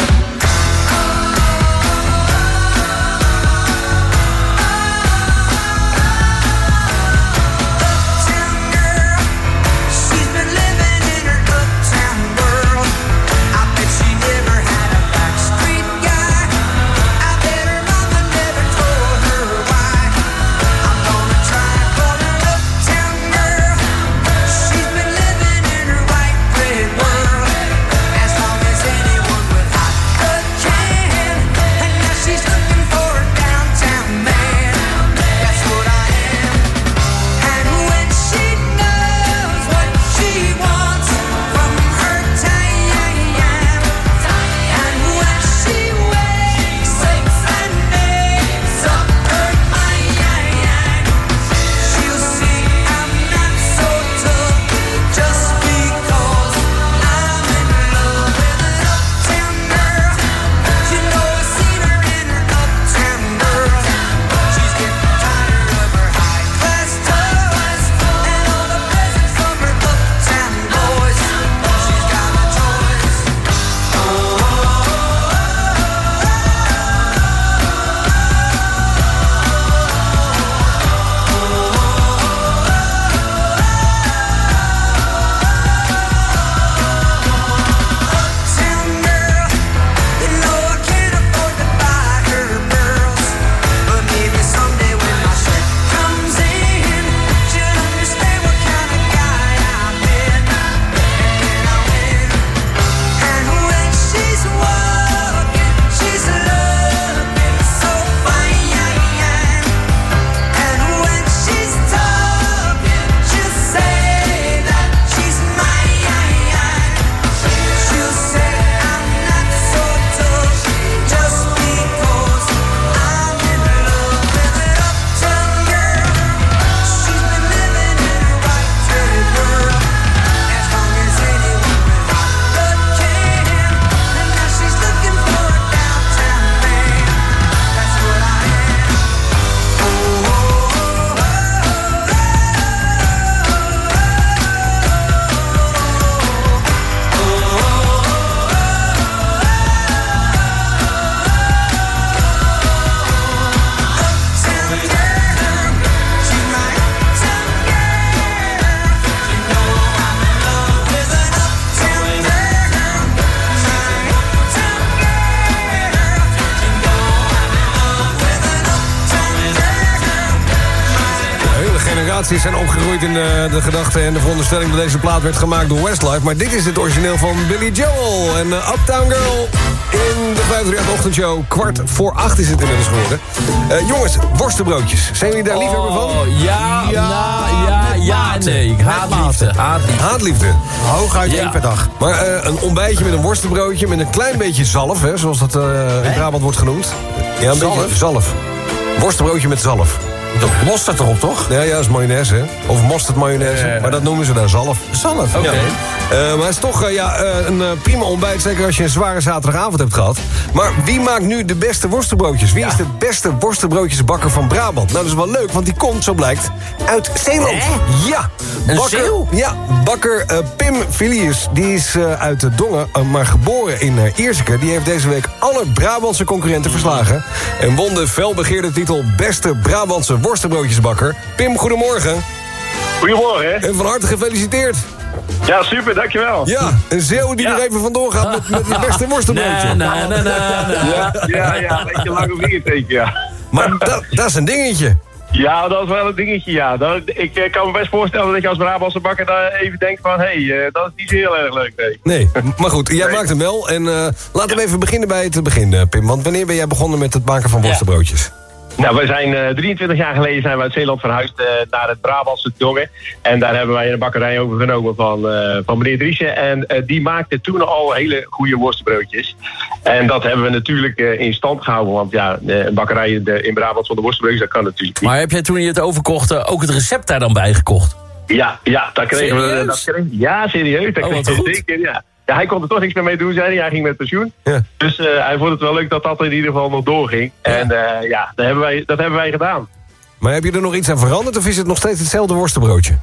Zijn opgegroeid in de, de gedachte en de veronderstelling dat deze plaat werd gemaakt door Westlife. Maar dit is het origineel van Billy Joel en uh, Uptown Girl in de vijfhonderdachttien Ochtendshow. Kwart voor acht is het inmiddels geworden. Uh, jongens, worstenbroodjes. Zijn jullie daar oh, liefhebber van? Ja, ja, na, ja, ja, nee. Ik haatliefde. Haatliefde. Haatliefde. Hooguit ja. één per dag. Maar uh, een ontbijtje met een worstenbroodje met een klein beetje zalf, hè, zoals dat uh, in Brabant wordt genoemd. Ja, een zalf? beetje zalf. Worstenbroodje met zalf. Dat mosterd erop, toch? Ja, ja, dat is mayonaise, hè? Of mosterd mayonaise, Uh, maar dat noemen ze daar zalf. Zalf, oké. okay. Ja. Uh, maar het is toch uh, ja, uh, een uh, prima ontbijt, zeker als je een zware zaterdagavond hebt gehad. Maar wie maakt nu de beste worstenbroodjes? Wie ja. is de beste worstenbroodjesbakker van Brabant? Nou, dat is wel leuk, want die komt, zo blijkt, uit Zeeland. Eh? Ja. Een bakker, Zeeuw? Ja, bakker uh, Pim Filius, die is uh, uit de Dongen, uh, maar geboren in uh, Ierseke. Die heeft deze week alle Brabantse concurrenten verslagen. En won de felbegeerde titel Beste Brabantse worstenbroodjesbakker. Pim, goedemorgen. Goedemorgen. En van harte gefeliciteerd. Ja, super, dankjewel. Ja, een Zeeuw die ja. er even vandoor gaat met, met het beste worstenbroodje. Na, na, na, na, na. Ja, ja, ja, een beetje lang op vingerteken, ja. Maar dat, dat is een dingetje. Ja, dat is wel een dingetje, ja. Dat, ik uh, kan me best voorstellen dat je als Brabantse bakker daar even denkt van... hé, hey, uh, dat is niet zo heel erg leuk, nee. Nee, maar goed, jij nee. maakt hem wel. En uh, laten we even beginnen bij het begin, uh, Pim. Want wanneer ben jij begonnen met het maken van worstenbroodjes? Ja. Nou, wij zijn uh, drieëntwintig jaar geleden zijn we uit Zeeland verhuisd uh, naar het Brabantse Dongen. En daar hebben wij een bakkerij overgenomen van, uh, van meneer Driessen. En uh, die maakte toen al hele goede worstenbroodjes. En dat hebben we natuurlijk uh, in stand gehouden. Want ja, een bakkerij in Brabant zonder worstenbroodjes, dat kan natuurlijk niet. Maar heb jij toen je het overkocht uh, ook het recept daar dan bij gekocht? Ja, ja, dat kregen serieus? we. Dat kregen, ja, serieus. Dat oh, kregen we zeker, ja. Ja, hij kon er toch niks meer mee doen, zei hij. Hij ging met pensioen. Ja. Dus uh, hij vond het wel leuk dat dat in ieder geval nog doorging. Ja. En uh, ja, dat hebben, wij, dat hebben wij gedaan. Maar heb je er nog iets aan veranderd of is het nog steeds hetzelfde worstenbroodje?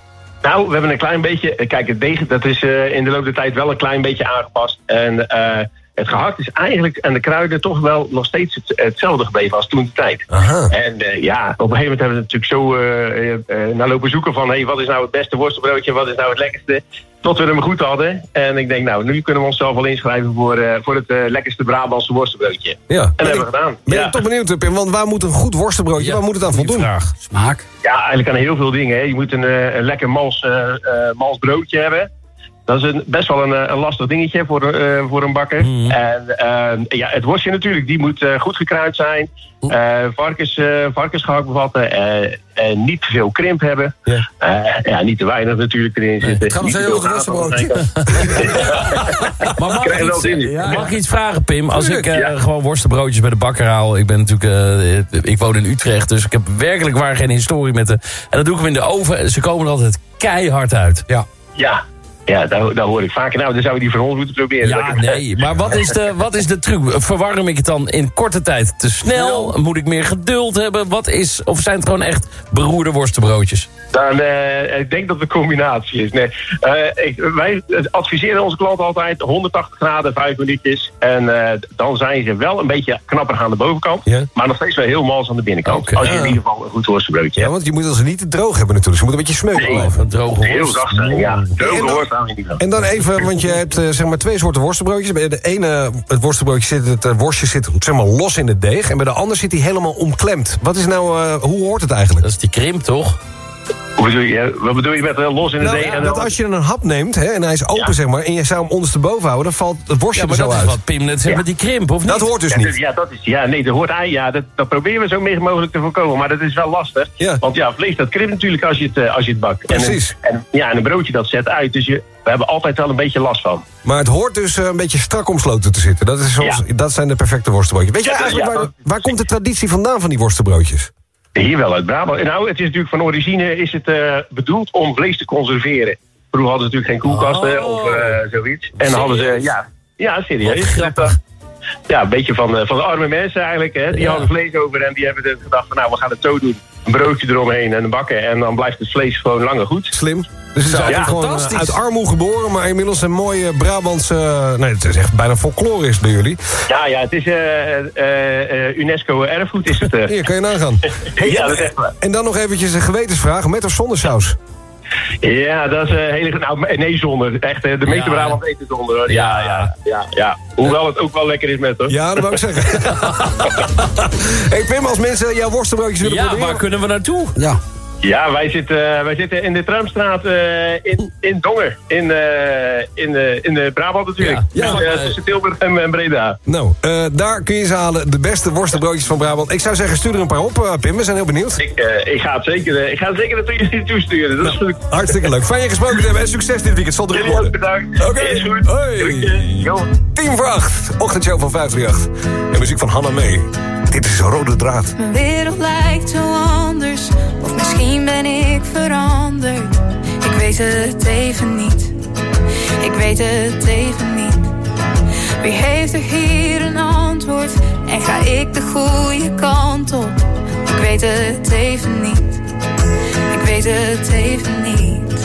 Nou, we hebben een klein beetje... Kijk, het deeg dat is uh, in de loop der tijd wel een klein beetje aangepast. En uh, het gehakt is eigenlijk aan de kruiden toch wel nog steeds het, hetzelfde gebleven als toen de tijd. Aha. En uh, ja, op een gegeven moment hebben we natuurlijk zo uh, uh, naar lopen zoeken van... Hey, wat is nou het beste worstenbroodje, wat is nou het lekkerste? Tot we hem goed hadden. En ik denk, nou, nu kunnen we onszelf wel inschrijven voor, uh, voor het uh, lekkerste Brabantse worstenbroodje. Ja. En dat hebben we gedaan. Ben je ja. toch benieuwd, Pim? Want waar moet een goed worstenbroodje, ja. waar moet het aan voldoen? Vraag. Smaak? Ja, eigenlijk aan heel veel dingen. Hè. Je moet een, uh, een lekker mals, uh, uh, mals broodje hebben. Dat is een, best wel een, een lastig dingetje voor, uh, voor een bakker. Mm. En uh, ja, het worstje natuurlijk, die moet uh, goed gekruid zijn. Uh, varkens, uh, varkensgehakt bevatten. Uh, en niet te veel krimp hebben. Ja, uh, ja niet te weinig natuurlijk erin zitten. Het gaat nog steeds over het worstenbroodje. Maar mag ik, iets, ja. mag ik iets vragen, Pim? Als ik uh, ja. gewoon worstenbroodjes bij de bakker haal... Ik ben natuurlijk... Uh, ik woon in Utrecht, dus ik heb werkelijk waar geen historie met de... En dan doe ik hem in de oven. Ze komen er altijd keihard uit. Ja. Ja. Ja, daar, daar hoor ik vaker. Nou, dan zou je die van ons moeten proberen. Ja, nee, maar wat is, de, wat is de truc? Verwarm ik het dan in korte tijd te snel? Moet ik meer geduld hebben? Wat is, of zijn het gewoon echt beroerde worstenbroodjes? Dan, uh, ik denk dat het een combinatie is. Nee, uh, ik, wij adviseren onze klanten altijd honderdtachtig graden, vijf minuutjes. En uh, dan zijn ze wel een beetje knapper aan de bovenkant. Ja. Maar nog steeds wel heel mals aan de binnenkant. Okay. Als je in ieder geval een goed worstenbroodje hebt. Ja, want je moet ze niet te droog hebben natuurlijk. Ze moeten een beetje smeuken. Nee, over. Een droge heel zacht zijn, ja. Droge worst. En dan even, want je hebt uh, zeg maar twee soorten worstenbroodjes. Bij de ene, het worstenbroodje zit, het uh, worstje zit zeg maar los in het deeg. En bij de ander zit hij helemaal omklemd. Wat is nou, uh, hoe hoort het eigenlijk? Dat is die krimp, toch? Hoe bedoel je, wat bedoel je met uh, los in de nou, deeg? Ja, dat als je een hap neemt hè, en hij is open, ja. zeg maar, en je zou hem ondersteboven houden, dan valt het worstje ja, er zo uit. Ja, maar dat is wat Pim net zegt ja. met die krimp, of niet? Dat hoort dus ja, niet. Dat, ja, dat is, ja, nee, dat hoort hij. Ja, dat, dat proberen we zo min mogelijk te voorkomen, maar dat is wel lastig. Ja. Want ja, vlees dat krimpt natuurlijk als je het, als je het bakt. Precies. En, en, ja, en een broodje dat zet uit, dus je, we hebben altijd wel een beetje last van. Maar het hoort dus uh, een beetje strak omsloten te zitten. Dat, is zoals, ja. dat zijn de perfecte worstenbroodjes. Weet je ja, eigenlijk, ja, waar, waar komt de traditie vandaan van die worstenbroodjes? Hier wel, uit Brabant. Nou, het is natuurlijk van origine is het uh, bedoeld om vlees te conserveren. Vroeger hadden ze natuurlijk geen koelkasten oh. of uh, zoiets. En dan hadden ze, ja, ja serieus. Grappig. Ja, een beetje van, uh, van de arme mensen eigenlijk. Hè. Die ja. hadden vlees over en die hebben dus gedacht van nou, we gaan het zo doen. Een broodje eromheen en een bakken en dan blijft het vlees gewoon langer goed. Slim. Dus het is eigenlijk ja, gewoon uh, uit armoede geboren, maar inmiddels een mooie Brabantse... Uh, nee, het is echt bijna folklore is bij jullie. Ja, ja, het is uh, uh, uh, UNESCO erfgoed is het. Uh. Hier, kan je nagaan. Ja, dat is echt waar. En dan nog eventjes een gewetensvraag, met of zonder saus? Ja, dat is een hele... Nou, nee, zonder. Echt, de meeste ja. Brabant eten zonder. Hoor. Ja, ja, ja, ja. Hoewel het ook wel lekker is met, hoor. Ja, dat wou ik zeggen. Hey Pim, als mensen jouw worstenbroodjes willen ja, proberen... Ja, waar kunnen we naartoe? Ja. Ja, wij zitten, wij zitten in de Tramstraat uh, in, in Dongen. In, uh, in, uh, in uh, Brabant natuurlijk. Ja, ja, dus, uh, tussen Tilburg en, en Breda. Nou, uh, daar kun je ze halen. De beste worstenbroodjes van Brabant. Ik zou zeggen, stuur er een paar op, uh, Pim. We zijn heel benieuwd. Ik, uh, ik ga het zeker, uh, ik ga het zeker naartoe je toesturen. Dat nou, is leuk. Hartstikke leuk. Fijn je gesproken te hebben en succes dit weekend. Zal erin worden. Bedankt. Oké. Okay. Is goed. Hoi. Tien voor acht. Ochtendshow van vijf drie acht. En muziek van Hanna Mee. Dit is Rode Draad. Mijn wereld lijkt zo anders. Of misschien ben ik veranderd. Ik weet het even niet. Ik weet het even niet. Wie heeft er hier een antwoord? En ga ik de goede kant op? Ik weet het even niet. Ik weet het even niet.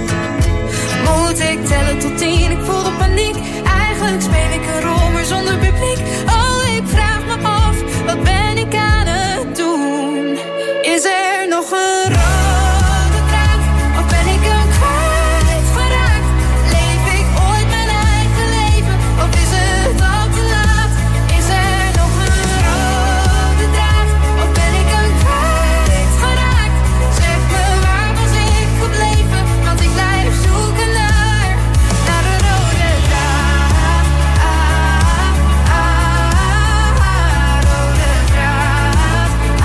Moet ik tellen tot tien? Ik voel de paniek. Eigenlijk speel ik een rol, maar zonder publiek. Oh, ik vraag me af, wat ben ik aan het doen? Is er nog een rode draad? Of ben ik een kwijtgeraakt? Leef ik ooit mijn eigen leven? Of is het al te laat? Is er nog een rode draad? Of ben ik een kwijtgeraakt? Zeg me, waar was ik gebleven? Want ik blijf zoeken naar, naar de rode draad. Ah, ah, ah, rode draad. Ah,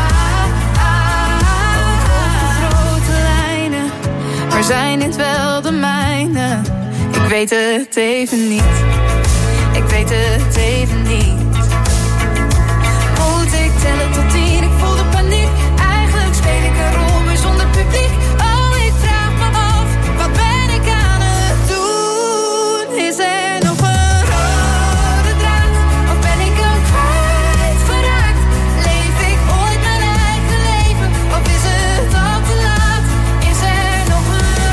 maar zijn dit wel de mijne? Ik weet het even niet. Ik weet het even niet. Moet ik tellen tot tien? Ik voel de paniek. Eigenlijk speel ik een rol, maar zonder publiek. Oh, ik vraag me af, wat ben ik aan het doen? Is er nog een rode draad? Of ben ik een kwijtgeraakt? Leef ik ooit mijn eigen leven? Of is het al te laat? Is er nog een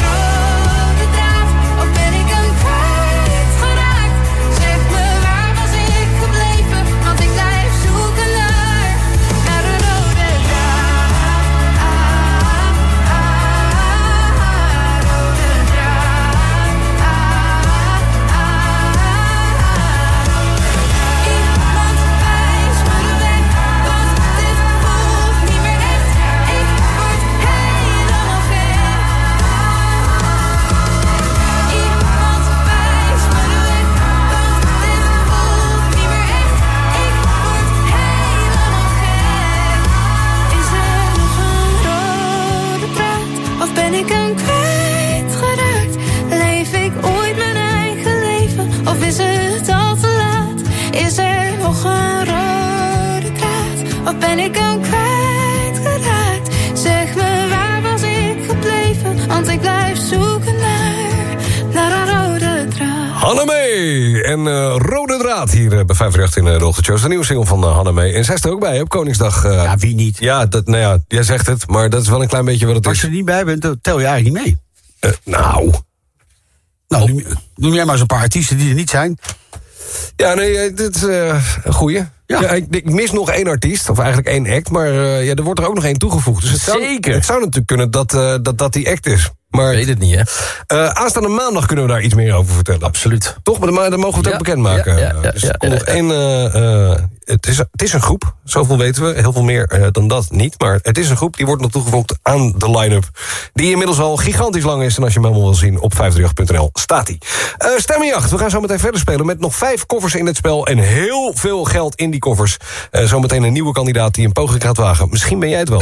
Wat ben ik dan kwijtgeraakt? Zeg me, waar was ik gebleven? Want ik blijf zoeken naar, naar een rode draad. Hannemee en uh, Rode Draad hier uh, bij vijfendertig in uh, de ochtendshow. De nieuwe single van uh, Hannemee. En zij is er ook bij op Koningsdag. Uh, ja, wie niet? Ja, dat, nou ja, jij zegt het, maar dat is wel een klein beetje wat het Als is. je er niet bij bent, dan tel je eigenlijk niet mee. Uh, nou... Nou, noem, noem jij maar eens een paar artiesten die er niet zijn. Ja, nee, dit is uh, een goeie. Ja. Ja, ik, ik mis nog één artiest, of eigenlijk één act, maar uh, ja, er wordt er ook nog één toegevoegd. Dus het zou, Zeker. Het zou natuurlijk kunnen dat, uh, dat dat die act is. Maar ik weet het niet, hè? Uh, aanstaande maandag kunnen we daar iets meer over vertellen. Absoluut. Toch? Maar dan, dan mogen we het ja, ook bekendmaken. Ja, ja, ja, dus ja, er komt ja, nog ja. één... Uh, uh, het, is, het is een groep, zoveel weten we. Heel veel meer uh, dan dat niet. Maar het is een groep, die wordt nog toegevoegd aan de line-up. Die inmiddels al gigantisch lang is. En als je hem helemaal wil zien, op vijf drie acht punt n l staat hij. Uh, Stemmenjacht, we gaan zo meteen verder spelen met nog vijf koffers in het spel. En heel veel geld in die koffers. Uh, zometeen een nieuwe kandidaat die een poging gaat wagen. Misschien ben jij het wel.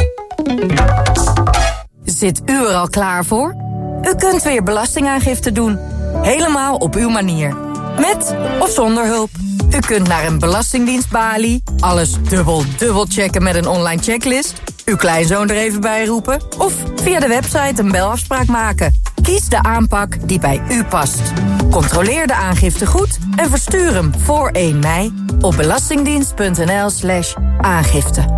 Zit u er al klaar voor? U kunt weer belastingaangifte doen. Helemaal op uw manier. Met of zonder hulp. U kunt naar een belastingdienstbalie, alles dubbel dubbel checken met een online checklist, uw kleinzoon er even bij roepen of via de website een belafspraak maken. Kies de aanpak die bij u past. Controleer de aangifte goed en verstuur hem voor één mei op belastingdienst.nl slash aangifte.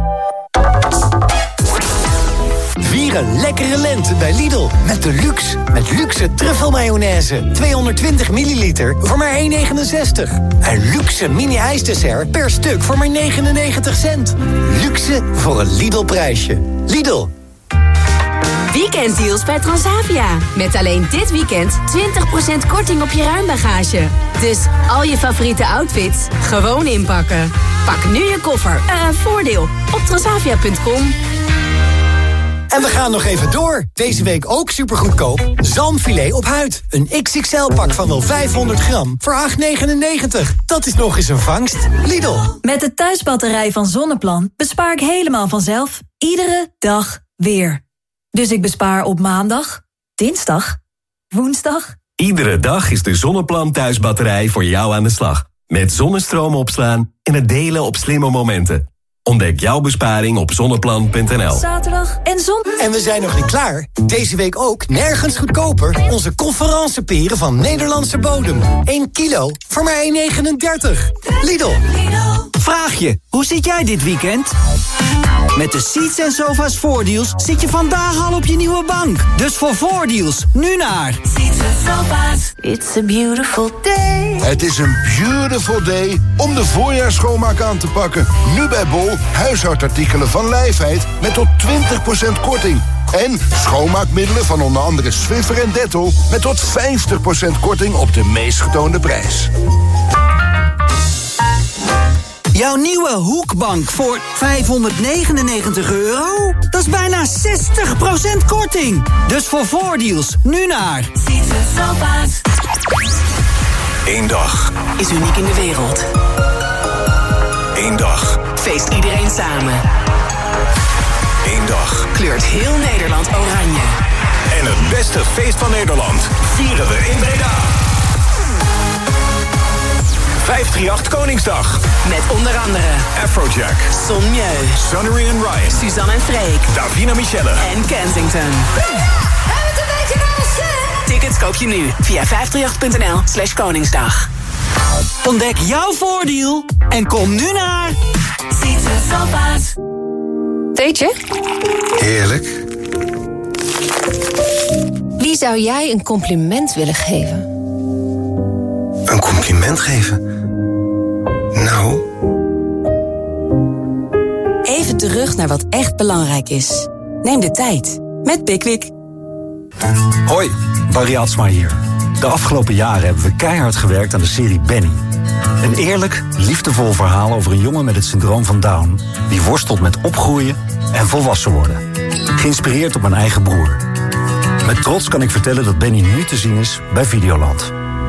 Vier een lekkere lente bij Lidl. Met de luxe. Met luxe truffelmayonaise. tweehonderdtwintig milliliter voor maar één negenenzestig. En luxe mini-ijsdessert per stuk voor maar negenennegentig cent. Luxe voor een Lidl-prijsje. Lidl. Weekenddeals bij Transavia. Met alleen dit weekend twintig procent korting op je ruimbagage. Dus al je favoriete outfits gewoon inpakken. Pak nu je koffer. Uh, voordeel op transavia punt com. En we gaan nog even door. Deze week ook supergoedkoop. Zalmfilet op huid. Een X X L-pak van wel vijfhonderd gram voor acht negenennegentig. Dat is nog eens een vangst. Lidl. Met de thuisbatterij van Zonneplan bespaar ik helemaal vanzelf. Iedere dag weer. Dus ik bespaar op maandag, dinsdag, woensdag. Iedere dag is de Zonneplan thuisbatterij voor jou aan de slag. Met zonnestroom opslaan en het delen op slimme momenten. Ontdek jouw besparing op zonneplan punt n l. Zaterdag en zon. En we zijn nog niet klaar. Deze week ook nergens goedkoper. Onze conferenceperen van Nederlandse bodem. één kilo voor maar één negenendertig. Lidl. Vraag je, hoe zit jij dit weekend? Met de Seats en Sofa's voordeals zit je vandaag al op je nieuwe bank. Dus voor voordeals, nu naar Seats en Sofa's. It's a beautiful day. Het is een beautiful day om de voorjaarsschoonmaak aan te pakken. Nu bij Bol, huishoudartikelen van Lijfheid met tot twintig procent korting. En schoonmaakmiddelen van onder andere Swiffer en Dettol met tot vijftig procent korting op de meest getoonde prijs. Jouw nieuwe Hoekbank voor vijfhonderdnegenennegentig euro? Dat is bijna zestig procent korting. Dus voor voordeals, nu naar Seats en Sofa's. Eén dag Is uniek in de wereld. Eén dag. Feest iedereen samen. Eén dag. Kleurt heel Nederland oranje. En het beste feest van Nederland vieren we in Breda. vijf drie acht Koningsdag. Met onder andere Afrojack, Son Mieu, Sonnery and Ryan, Suzanne en Freek, Davina Michelle en Kensington. Tickets koop je nu via vijf drie acht punt n l slash Koningsdag. Ontdek jouw voordeel en kom nu naar Seats en Sofa's. Theetje? Heerlijk. Wie zou jij een compliment willen geven? Een compliment geven? Nou... Even terug naar wat echt belangrijk is. Neem de tijd met Pickwick. Hoi, Barry Atsma hier. De afgelopen jaren hebben we keihard gewerkt aan de serie Benny. Een eerlijk, liefdevol verhaal over een jongen met het syndroom van Down... die worstelt met opgroeien en volwassen worden. Geïnspireerd op mijn eigen broer. Met trots kan ik vertellen dat Benny nu te zien is bij Videoland.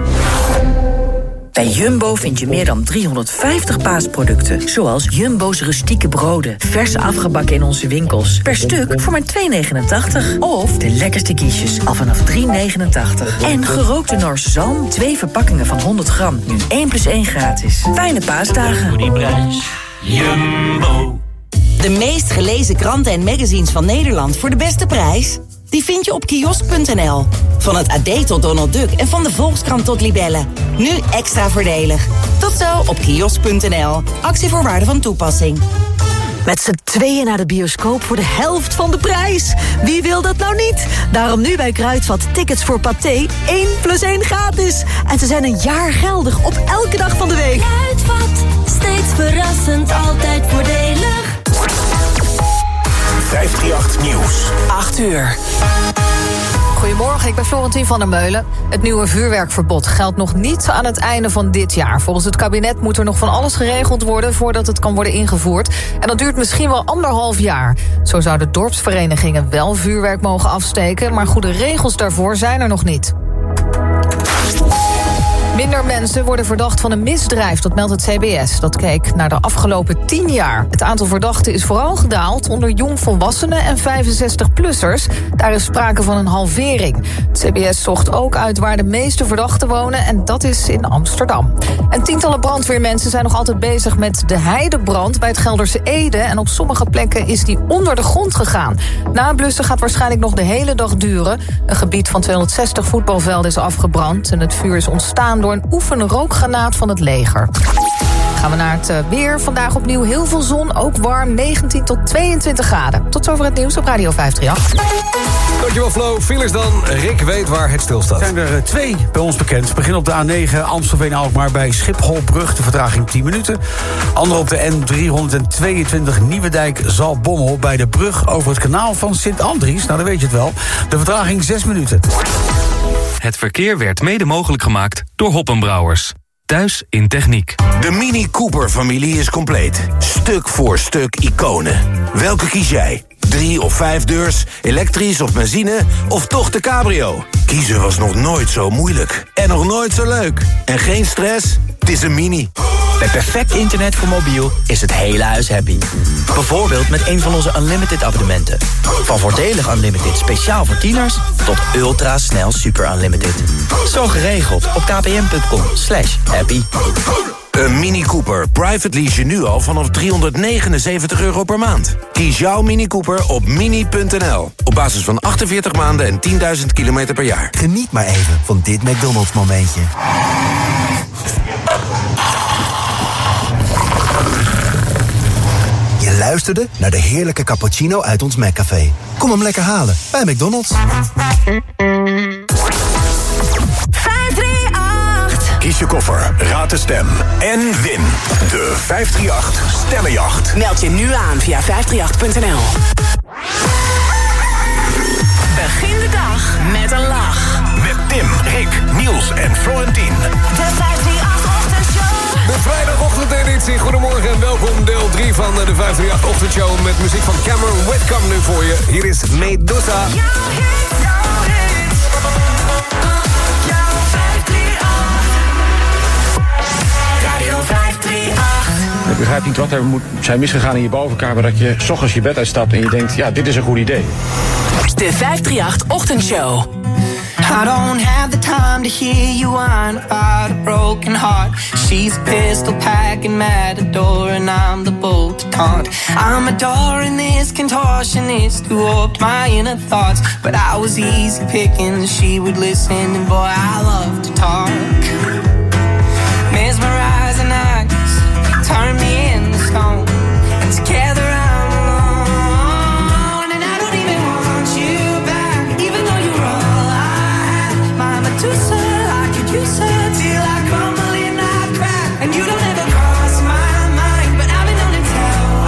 Bij Jumbo vind je meer dan driehonderdvijftig paasproducten. Zoals Jumbo's rustieke broden. Vers afgebakken in onze winkels. Per stuk voor maar twee negenentachtig. Of de lekkerste quiches al vanaf drie negenentachtig. En gerookte Noorse zalm. Twee verpakkingen van honderd gram. Nu één plus één gratis. Fijne paasdagen. Voor die prijs. Jumbo. De meest gelezen kranten en magazines van Nederland voor de beste prijs? Die vind je op kiosk punt n l. Van het A D tot Donald Duck en van de Volkskrant tot Libelle. Nu extra voordelig. Tot zo op kiosk punt n l. Actievoorwaarden van toepassing. Met z'n tweeën naar de bioscoop voor de helft van de prijs. Wie wil dat nou niet? Daarom nu bij Kruidvat tickets voor Pathé één plus één gratis. En ze zijn een jaar geldig op elke dag van de week. Kruidvat, steeds verrassend, altijd voordelig. vijfhonderdachtendertig Nieuws. acht uur. Goedemorgen, ik ben Florentien van der Meulen. Het nieuwe vuurwerkverbod geldt nog niet aan het einde van dit jaar. Volgens het kabinet moet er nog van alles geregeld worden voordat het kan worden ingevoerd. En dat duurt misschien wel anderhalf jaar. Zo zouden dorpsverenigingen wel vuurwerk mogen afsteken, maar goede regels daarvoor zijn er nog niet. Minder mensen worden verdacht van een misdrijf, dat meldt het C B S. Dat keek naar de afgelopen tien jaar. Het aantal verdachten is vooral gedaald onder jongvolwassenen en vijfenzestig-plussers. Daar is sprake van een halvering. Het C B S zocht ook uit waar de meeste verdachten wonen en dat is in Amsterdam. En tientallen brandweermensen zijn nog altijd bezig met de heidebrand bij het Gelderse Ede. En op sommige plekken is die onder de grond gegaan. Nablussen gaat waarschijnlijk nog de hele dag duren. Een gebied van tweehonderdzestig voetbalvelden is afgebrand en het vuur is ontstaan door een oefenrookgranaat van het leger. Gaan we naar het weer. Vandaag opnieuw heel veel zon, ook warm, negentien tot tweeëntwintig graden. Tot zover het nieuws op Radio vijfhonderdachtendertig. Dankjewel Flo. Files dan. Rick weet waar het stilstaat. Er zijn er twee bij ons bekend. Begin op de A negen Amstelveen-Alkmaar bij Schipholbrug. De vertraging tien minuten. Ander op de N driehonderdtweeëntwintig Nieuwedijk-Zaltbommel bij de brug over het kanaal van Sint-Andries. Nou, dan weet je het wel. De vertraging zes minuten. Het verkeer werd mede mogelijk gemaakt door Hoppenbrouwers. Thuis in techniek. De Mini Cooper-familie is compleet. Stuk voor stuk iconen. Welke kies jij? Drie of vijf deurs, elektrisch of benzine, of toch de cabrio? Kiezen was nog nooit zo moeilijk. En nog nooit zo leuk. En geen stress? Het is een Mini. Bij perfect internet voor mobiel is het hele huis happy. Bijvoorbeeld met een van onze Unlimited abonnementen. Van voordelig Unlimited speciaal voor tieners tot ultra snel super Unlimited. Zo geregeld op kpn.com slash happy. Een Mini Cooper private lease je nu al vanaf driehonderdnegenenzeventig euro per maand. Kies jouw Mini Cooper op mini punt n l. Op basis van achtenveertig maanden en tienduizend kilometer per jaar. Geniet maar even van dit McDonald's momentje. Je luisterde naar de heerlijke cappuccino uit ons McCafé. Kom hem lekker halen bij McDonald's. Kies je koffer, raad de stem en win de vijfhonderdachtendertig Stemmenjacht. Meld je nu aan via vijfhonderdachtendertig punt n l. Begin de dag met een lach. Met Tim, Rick, Niels en Florentien. De vijfhonderdachtendertig-ochtendshow. De vrijdagochtendeditie. Goedemorgen en welkom deel drie van de vijfhonderdachtendertig-ochtendshow... met muziek van Cameron Whitcomb nu voor je. Hier is Medusa. Ik begrijp niet wat er moet zijn misgegaan in je bovenkamer... dat je 's ochtends je bed uitstapt en je denkt, ja, dit is een goed idee. De vijfhonderdachtendertig-ochtendshow. I don't have the time to hear you whine about a broken heart. She's a pistol packing matador and I'm the bolt to taunt. I'm adoring this contortionist who warped my inner thoughts. But I was easy picking, she would listen and boy I love to talk.